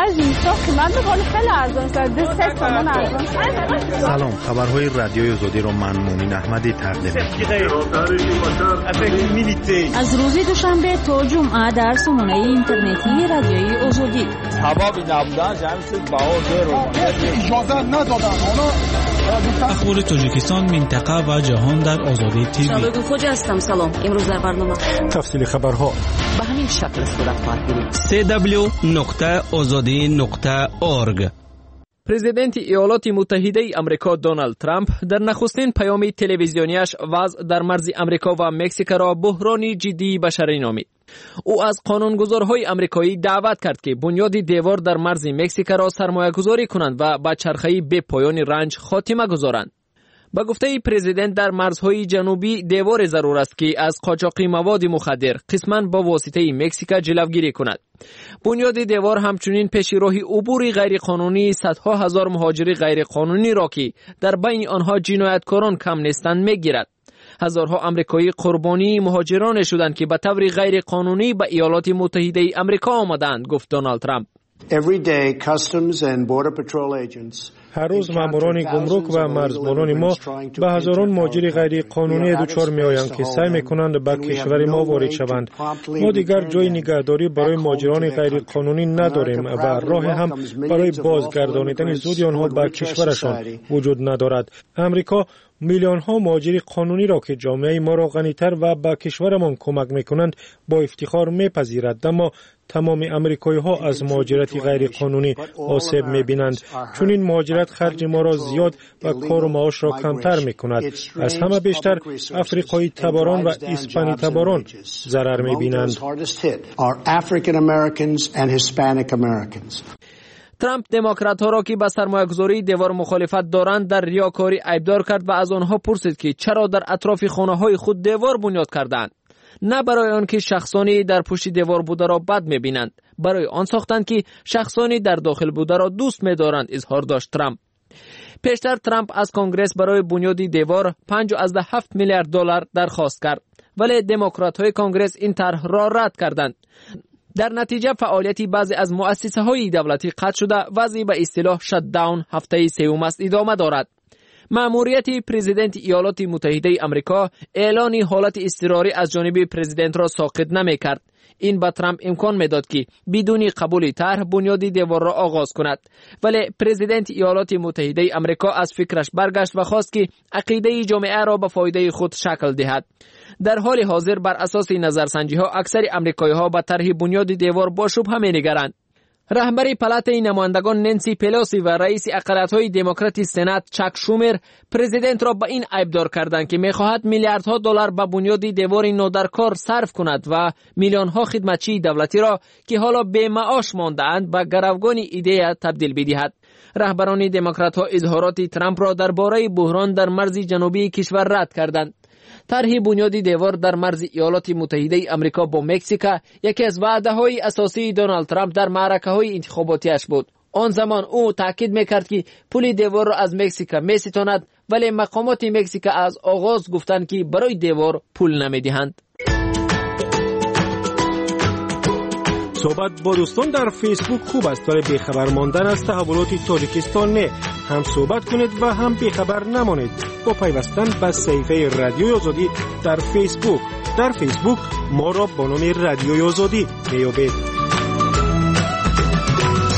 سلام، خبرهای رادیوی آزادی را من مومن احمدی تقدیم می‌کنم. از روز دوشنبه تا جمعه در سامانه اینترنتی رادیوی آزادی. اخبار تاجیکستان، منطقه و جهان در آزادی تیوی. شبکه خوج هستم. سلام. امروز در برنامه تفصیل خبرها به همین شکل صورت خواهد گرفت. www.azadi.org. پرزیدنت ایالات متحده آمریکا دونالد ترامپ در نخستین پیام تلویزیونیش وضع در مرز آمریکا و مکزیک را بحرانی جدی بشری نامید. او از قانونگذارهای آمریکایی دعوت کرد که بنیاد دیوار در مرز مکزیک را سرمایه‌گذاری کنند و به چرخه‌ای به پایان رنج خاتمه گذارند. با گفته پرزیدنت در مرزهای جنوبی دیوار ضرور است که از قاچاق مواد مخدر قسماً با واسطه مکزیک جلوگیری کند. بنیاد دیوار همچنین پیش راه عبور غیرقانونی صدها هزار مهاجر غیرقانونی را که در بین آنها جنایتکاران کم نیستند میگیرد. هزارها آمریکایی قربانی مهاجران شدند که به طور غیرقانونی به ایالات متحده آمریکا آمدند، گفت دونالد ترامپ. هر روز ماموران گمرک و مرزبانان ما به هزاران مهاجر غیر قانونی دچار می‌آیند که سعی می‌کنند به کشور ما وارد شوند. ما دیگر جای نگهداری برای مهاجران غیر قانونی نداریم و راه هم برای بازگردانیدن زود آنها به کشورشان وجود ندارد. امریکا میلیون ها مهاجر قانونی را که جامعه ما را غنی‌تر و به کشورمان کمک می‌کنند با افتخار می‌پذیرد، اما تمام آمریکایی ها از مهاجرت غیر قانونی آسیب می‌بینند، چون این مهاجرت خرج ما را زیاد و کار و معاش را کمتر می‌کند. از همه بیشتر افریقایی تباران و اسپانی تباران ضرر می‌بینند. ترامپ دموکرات‌ها را که به سرمایه‌گذاری دیوار مخالفت دارند در ریاکاری عیبدار کرد و از آنها پرسید که چرا در اطراف خانه‌های خود دیوار بنیاد کردند. نه برای آن که شخصانی در پشت دیوار بوده را بد می‌بینند، برای آن ساختند که شخصانی در داخل بوده را دوست می‌دارند، اظهار داشت ترامپ. پیشتر ترامپ از کنگره برای بنیاد دیوار 5.7 میلیارد دلار درخواست کرد، ولی دموکرات‌های کنگره این طرح را رد کردند. در نتیجه فعالیت بعضی از مؤسسه‌های دولتی قطع شده، وضعی به اصطلاح شات داون هفته سوم است ادامه دارد. مأموریت پرزیدنت ایالات متحده آمریکا اعلان حالت اضطراری از جانب پرزیدنت را ساقط نمی‌کرد. این به ترامپ امکان میداد که بدون قبول طرح بنیاد دیوار را آغاز کند، ولی پرزیدنت ایالات متحده آمریکا از فکرش برگشت و خواست که عقیده جامعه را به فایده خود شکل دهد. در حال حاضر بر اساس نظرسنجی‌ها اکثر آمریکایی‌ها به طرح بنیاد دیوار با شبهه می‌نگرند. رهبر پالاتای نمایندگان نانسی پلوسی و رئیس اقلیت‌های دموکرات سنا چاک شومر پرزیدنت را به این عیبدار کردند که می‌خواهد میلیاردها دلار به بنیاد دیوار نودرکار صرف کند و میلیون‌ها خدمتچی دولتی را که حالا به معاش مانده‌اند به گروگان ایده تبدیل بدهد. رهبران دموکرات‌ها اظهارات ترامپ را درباره بحران در مرز جنوبی کشور رد کردند. طرح بنیاد دیوار در مرز ایالات متحده آمریکا با مکزیک یکی از وعده‌های اساسی دونالد ترامپ در معرکه‌های انتخاباتیش بود. آن زمان او تاکید می‌کرد که پل دیوار را از مکزیک می‌ستاند، ولی مقامات مکزیک از آغاز گفتند که برای دیوار پول نمی‌دهند. صحبت با دوستان در فیسبوک خوب است، ولی بیخبر ماندن از تحولات تاجیکستان نه. هم صحبت کنید و هم بیخبر نمانید با پیوستن به صفحه رادیوی آزادی در فیسبوک. در فیسبوک ما را با نام رادیوی آزادی میابید.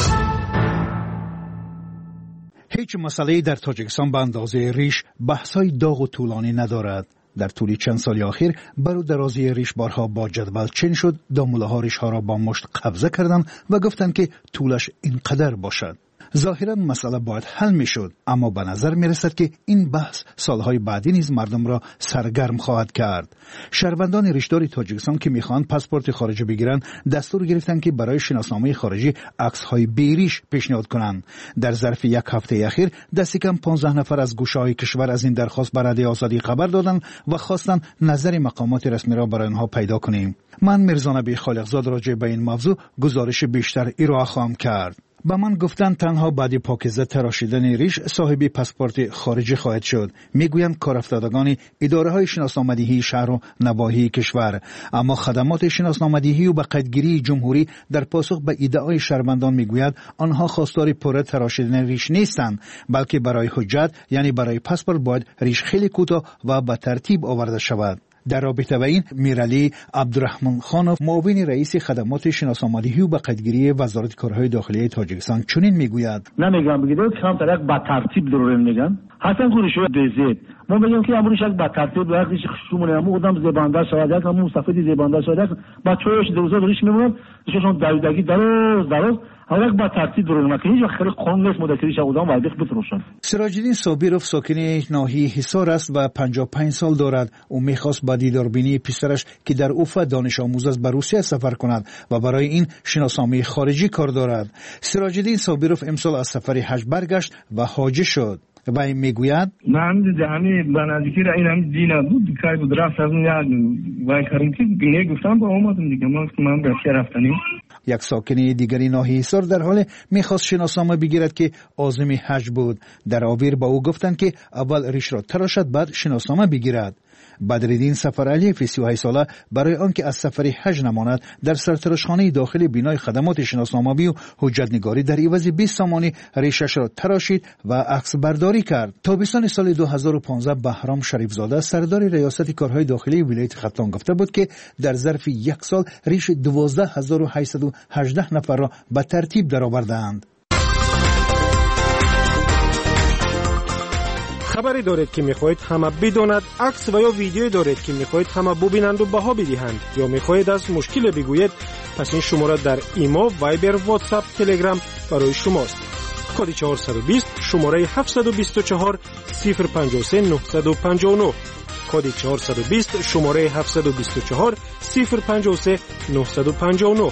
هیچ مسئله‌ای در تاجیکستان به اندازه ریش بحث‌های داغ و طولانی ندارد. در طول چند سال اخیر برو درازی ریش بارها با جدول چین شد، داموله‌ها ریش‌ها را با مشت قبضه کردند و گفتند که طولش اینقدر باشد. ظاهراً مسئله باید حل میشد، اما به نظر می رسد که این بحث سالهای بعدی نیز مردم را سرگرم خواهد کرد. شهروندان ریشدار تاجیکستان که میخواهند پاسپورت خارجی بگیرند دستور گرفتند که برای شناسنامه خارجی عکس‌های بیریش پیشنهاد کنند. در ظرف یک هفته اخیر دست کم 15 نفر از گوشه‌های کشور از این درخواست به رده آزادی خبر دادند و خواستند نظر مقامات رسمی را برای آنها پیدا کنیم. من میرزا نبی خالقزاد راجع به این موضوع گزارش بیشتر ارائه خواهم کرد. با من گفتند تنها بعد پاکیزه تراشیدن ریش صاحب پاسپورت خارجی خواهد شد. میگویند کارافتادگان اداره‌های شناسنامه‌دهی شهر و نواحی کشور، اما خدمات شناسنامه‌دهی و به قیدگیری جمهوری در پاسخ به ادعای شهروندان میگوید آنها خواستار پره تراشیدن ریش نیستند، بلکه برای حجت یعنی برای پاسپورت باید ریش خیلی کوتاه و به ترتیب آورده شود. در رابطه با این میرعلی عبدالرحمن خانов معاون رئیس خدمات شناسنامه‌دهی و به قیدگیری وزارت کارهای داخلی تاجیکستان چنین میگوید: نمیگم بگید کام طرف با ترتیب درور میگن حسن گورشو دزید ما میگم که امروز یک با ترتیب وقتی شومونه همو آدم زبانده شده که همو مستفید زبانده شده با چوش دوزا دریش میمونن چون دایدگی دراز حالا با ترتیب درون مکنی یا خیلی قانونش مدتریش آدم وایدخ بتروشن. سراج الدین صابیروف ساکن ناحیه حصار است و 55 سال دارد. او میخواست با دیداربینی پسرش که در اوفا دانش آموز است به روسیه سفر کند و برای این شناسنامه خارجی کار دارد. سراج الدین صابیروف امسال از سفر حج برگشت و حاجی شد. و این میگوید من جهانی بنازیکی را اینم دینا بود کاری بود رفت از اون یاد و کاریم که بینه گفتم با اومدم دیگه من به شهر رفتنیم. یک ساکن دیگری ناحیه حصار در حال میخواست شناسنامه بگیرد که عازم حج بود. در آویر با او گفتند که اول ریش را تراشد بعد شناسنامه بگیرد. بدرالدین سفرعلی 38 ساله برای آنکه از سفر حج نماند در سرتراشخانه داخل بینای خدمات شناسنامه‌ای و حجت‌نگاری در عوض 20 سامانی ریشش را تراشید و عکس برداری کرد. تابستان سال 2015 بهرام شریفزاده سردار ریاست کارهای داخلی ولایت ختلان گفته بود که در ظرف یک سال ریش 12818 نفر را به ترتیب درآوردند. خبری دارید که میخواهید همه بداند، عکس و یا ویدیویی دارید که میخواهید همه ببینند و بها بدهند، یا میخواهید از مشکل بگویید، پس این شماره در ایما، وایبر، واتساپ، تلگرام برای شماست. کد 420 شماره 724 053 959 کد 420 شماره 724 053 959.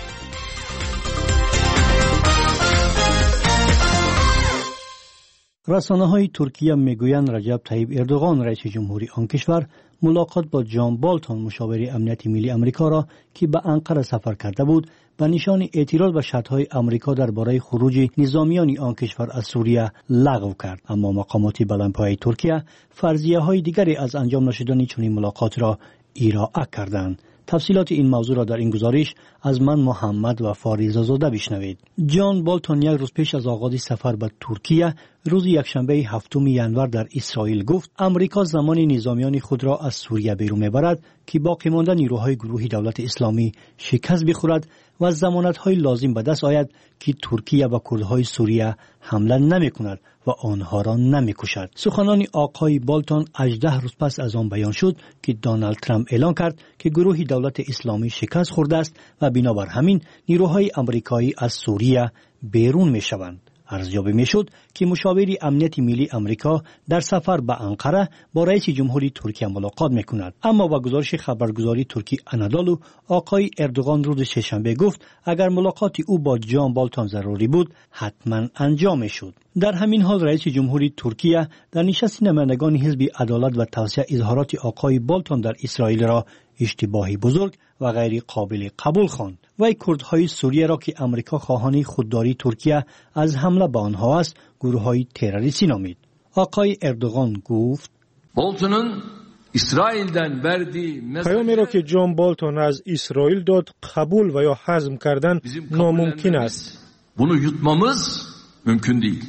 رسانه‌های ترکیه میگویند رجب طیب اردوغان رئیس جمهوری آن کشور ملاقات با جان بالتون مشاور امنیت ملی آمریکا را که به انقره سفر کرده بود به نشان اعتراض به شرط‌های آمریکا درباره خروج نظامیان آن کشور از سوریه لغو کرد. اما مقامات بلندپایه ترکیه فرضیه‌های دیگری از انجام نشدن چنین ملاقات را ارائه کردند. تفصیلات این موضوع را در این گزارش از من محمد و فاریزاده بشنوید. جان بالتون یک روز پیش از آغاز سفر به ترکیه روز یکشنبه 7 ژانویه در اسرائیل گفت آمریکا زمان نظامیان خود را از سوریه بیرون میبرد که باقی مانده نیروهای گروه دولت اسلامی شکست بخورد و ضمانت‌های لازم به دست آید که ترکیه به کردهای سوریه حمله نمی‌کند و آنها را نمی‌کشد. سخنان آقای بالتون 18 روز پس از آن بیان شد که دونالد ترامپ اعلام کرد که گروه دولت اسلامی شکست خورده است و بنابر همین نیروهای آمریکایی از سوریه بیرون می‌شوند. ارزیابی میشد که مشاور امنیت ملی آمریکا در سفر به انقره با رئیس جمهوری ترکیه ملاقات میکند. اما با گزارش خبرگزاری ترکی آنادولو آقای اردوغان روز سه‌شنبه گفت اگر ملاقات او با جان بالتون ضروری بود حتما انجام میشد. در همین حال رئیس جمهوری ترکیه در نشست نمایندگان حزب عدالت و توسعه اظهارات آقای بالتون در اسرائیل را اشتباهی بزرگ و غیر قابل قبول خواند. وی کردهای سوریه را که آمریکا خواهان خودداری ترکیه از حمله به آنها است گروه‌های تروریستی نامید. آقای اردوغان گفت بالتون'un İsrail'den verdiği پیامی را که جان بالتون از اسرائیل داد قبول و یا هضم کردن ناممکن است. Bunu yutmamız mümkün değil.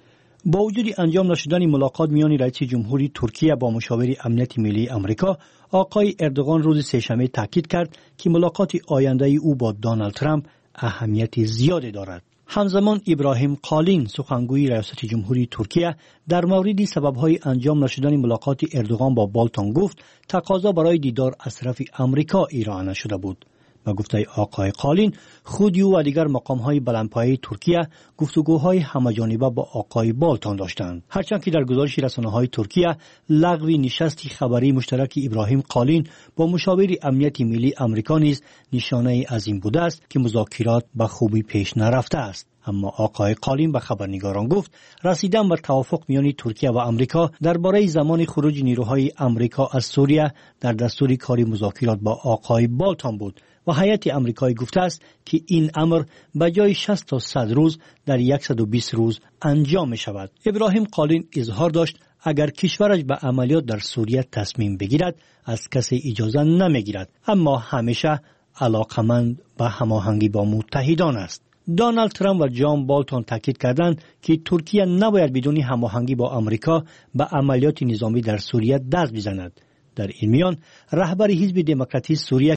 با وجود انجام نشدن ملاقات میان رئیس جمهوری ترکیه با مشاور امنیت ملی آمریکا، آقای اردوغان روز سه‌شنبه تاکید کرد که ملاقات آینده او با دونالد ترامپ اهمیت زیادی دارد. همزمان ابراهیم قالین سخنگوی ریاست جمهوری ترکیه در مورد سبب‌های انجام نشدن ملاقات اردوغان با بالتون گفت تقاضا برای دیدار از طرف آمریکا ارائه نشده بود. با گفته آقای قالین، خود او و دیگر مقام‌های بلندپایه ترکیه گفتگوهای همه‌جانبه با آقای بالتون داشتند. هرچند که در گزارش رسانه‌های ترکیه لغو نشست خبری مشترک ابراهیم قالین با مشاور امنیت ملی آمریکا نیز نشانه از این بوده است که مذاکرات به خوبی پیش نرفته است. اما آقای قالین به خبرنگاران گفت رسیدن بر توافق میان ترکیه و آمریکا درباره زمان خروج نیروهای آمریکا از سوریه در دستور کاری مذاکرات با آقای بالتون بود و هیئت آمریکایی گفته است که این امر به جای 60 تا 100 روز در 120 روز انجام می شود. ابراهیم قالین اظهار داشت اگر کشورش به عملیات در سوریه تصمیم بگیرد از کسی اجازه نمی گیرد، اما همیشه علاقمند به هماهنگی با متحدان است. دونالد ترامپ و جان بالتون تاکید کردند که ترکیه نباید بدون هماهنگی با آمریکا به عملیات نظامی در سوریه دست بزند. در این میان رهبر حزب دموکراتی سوریه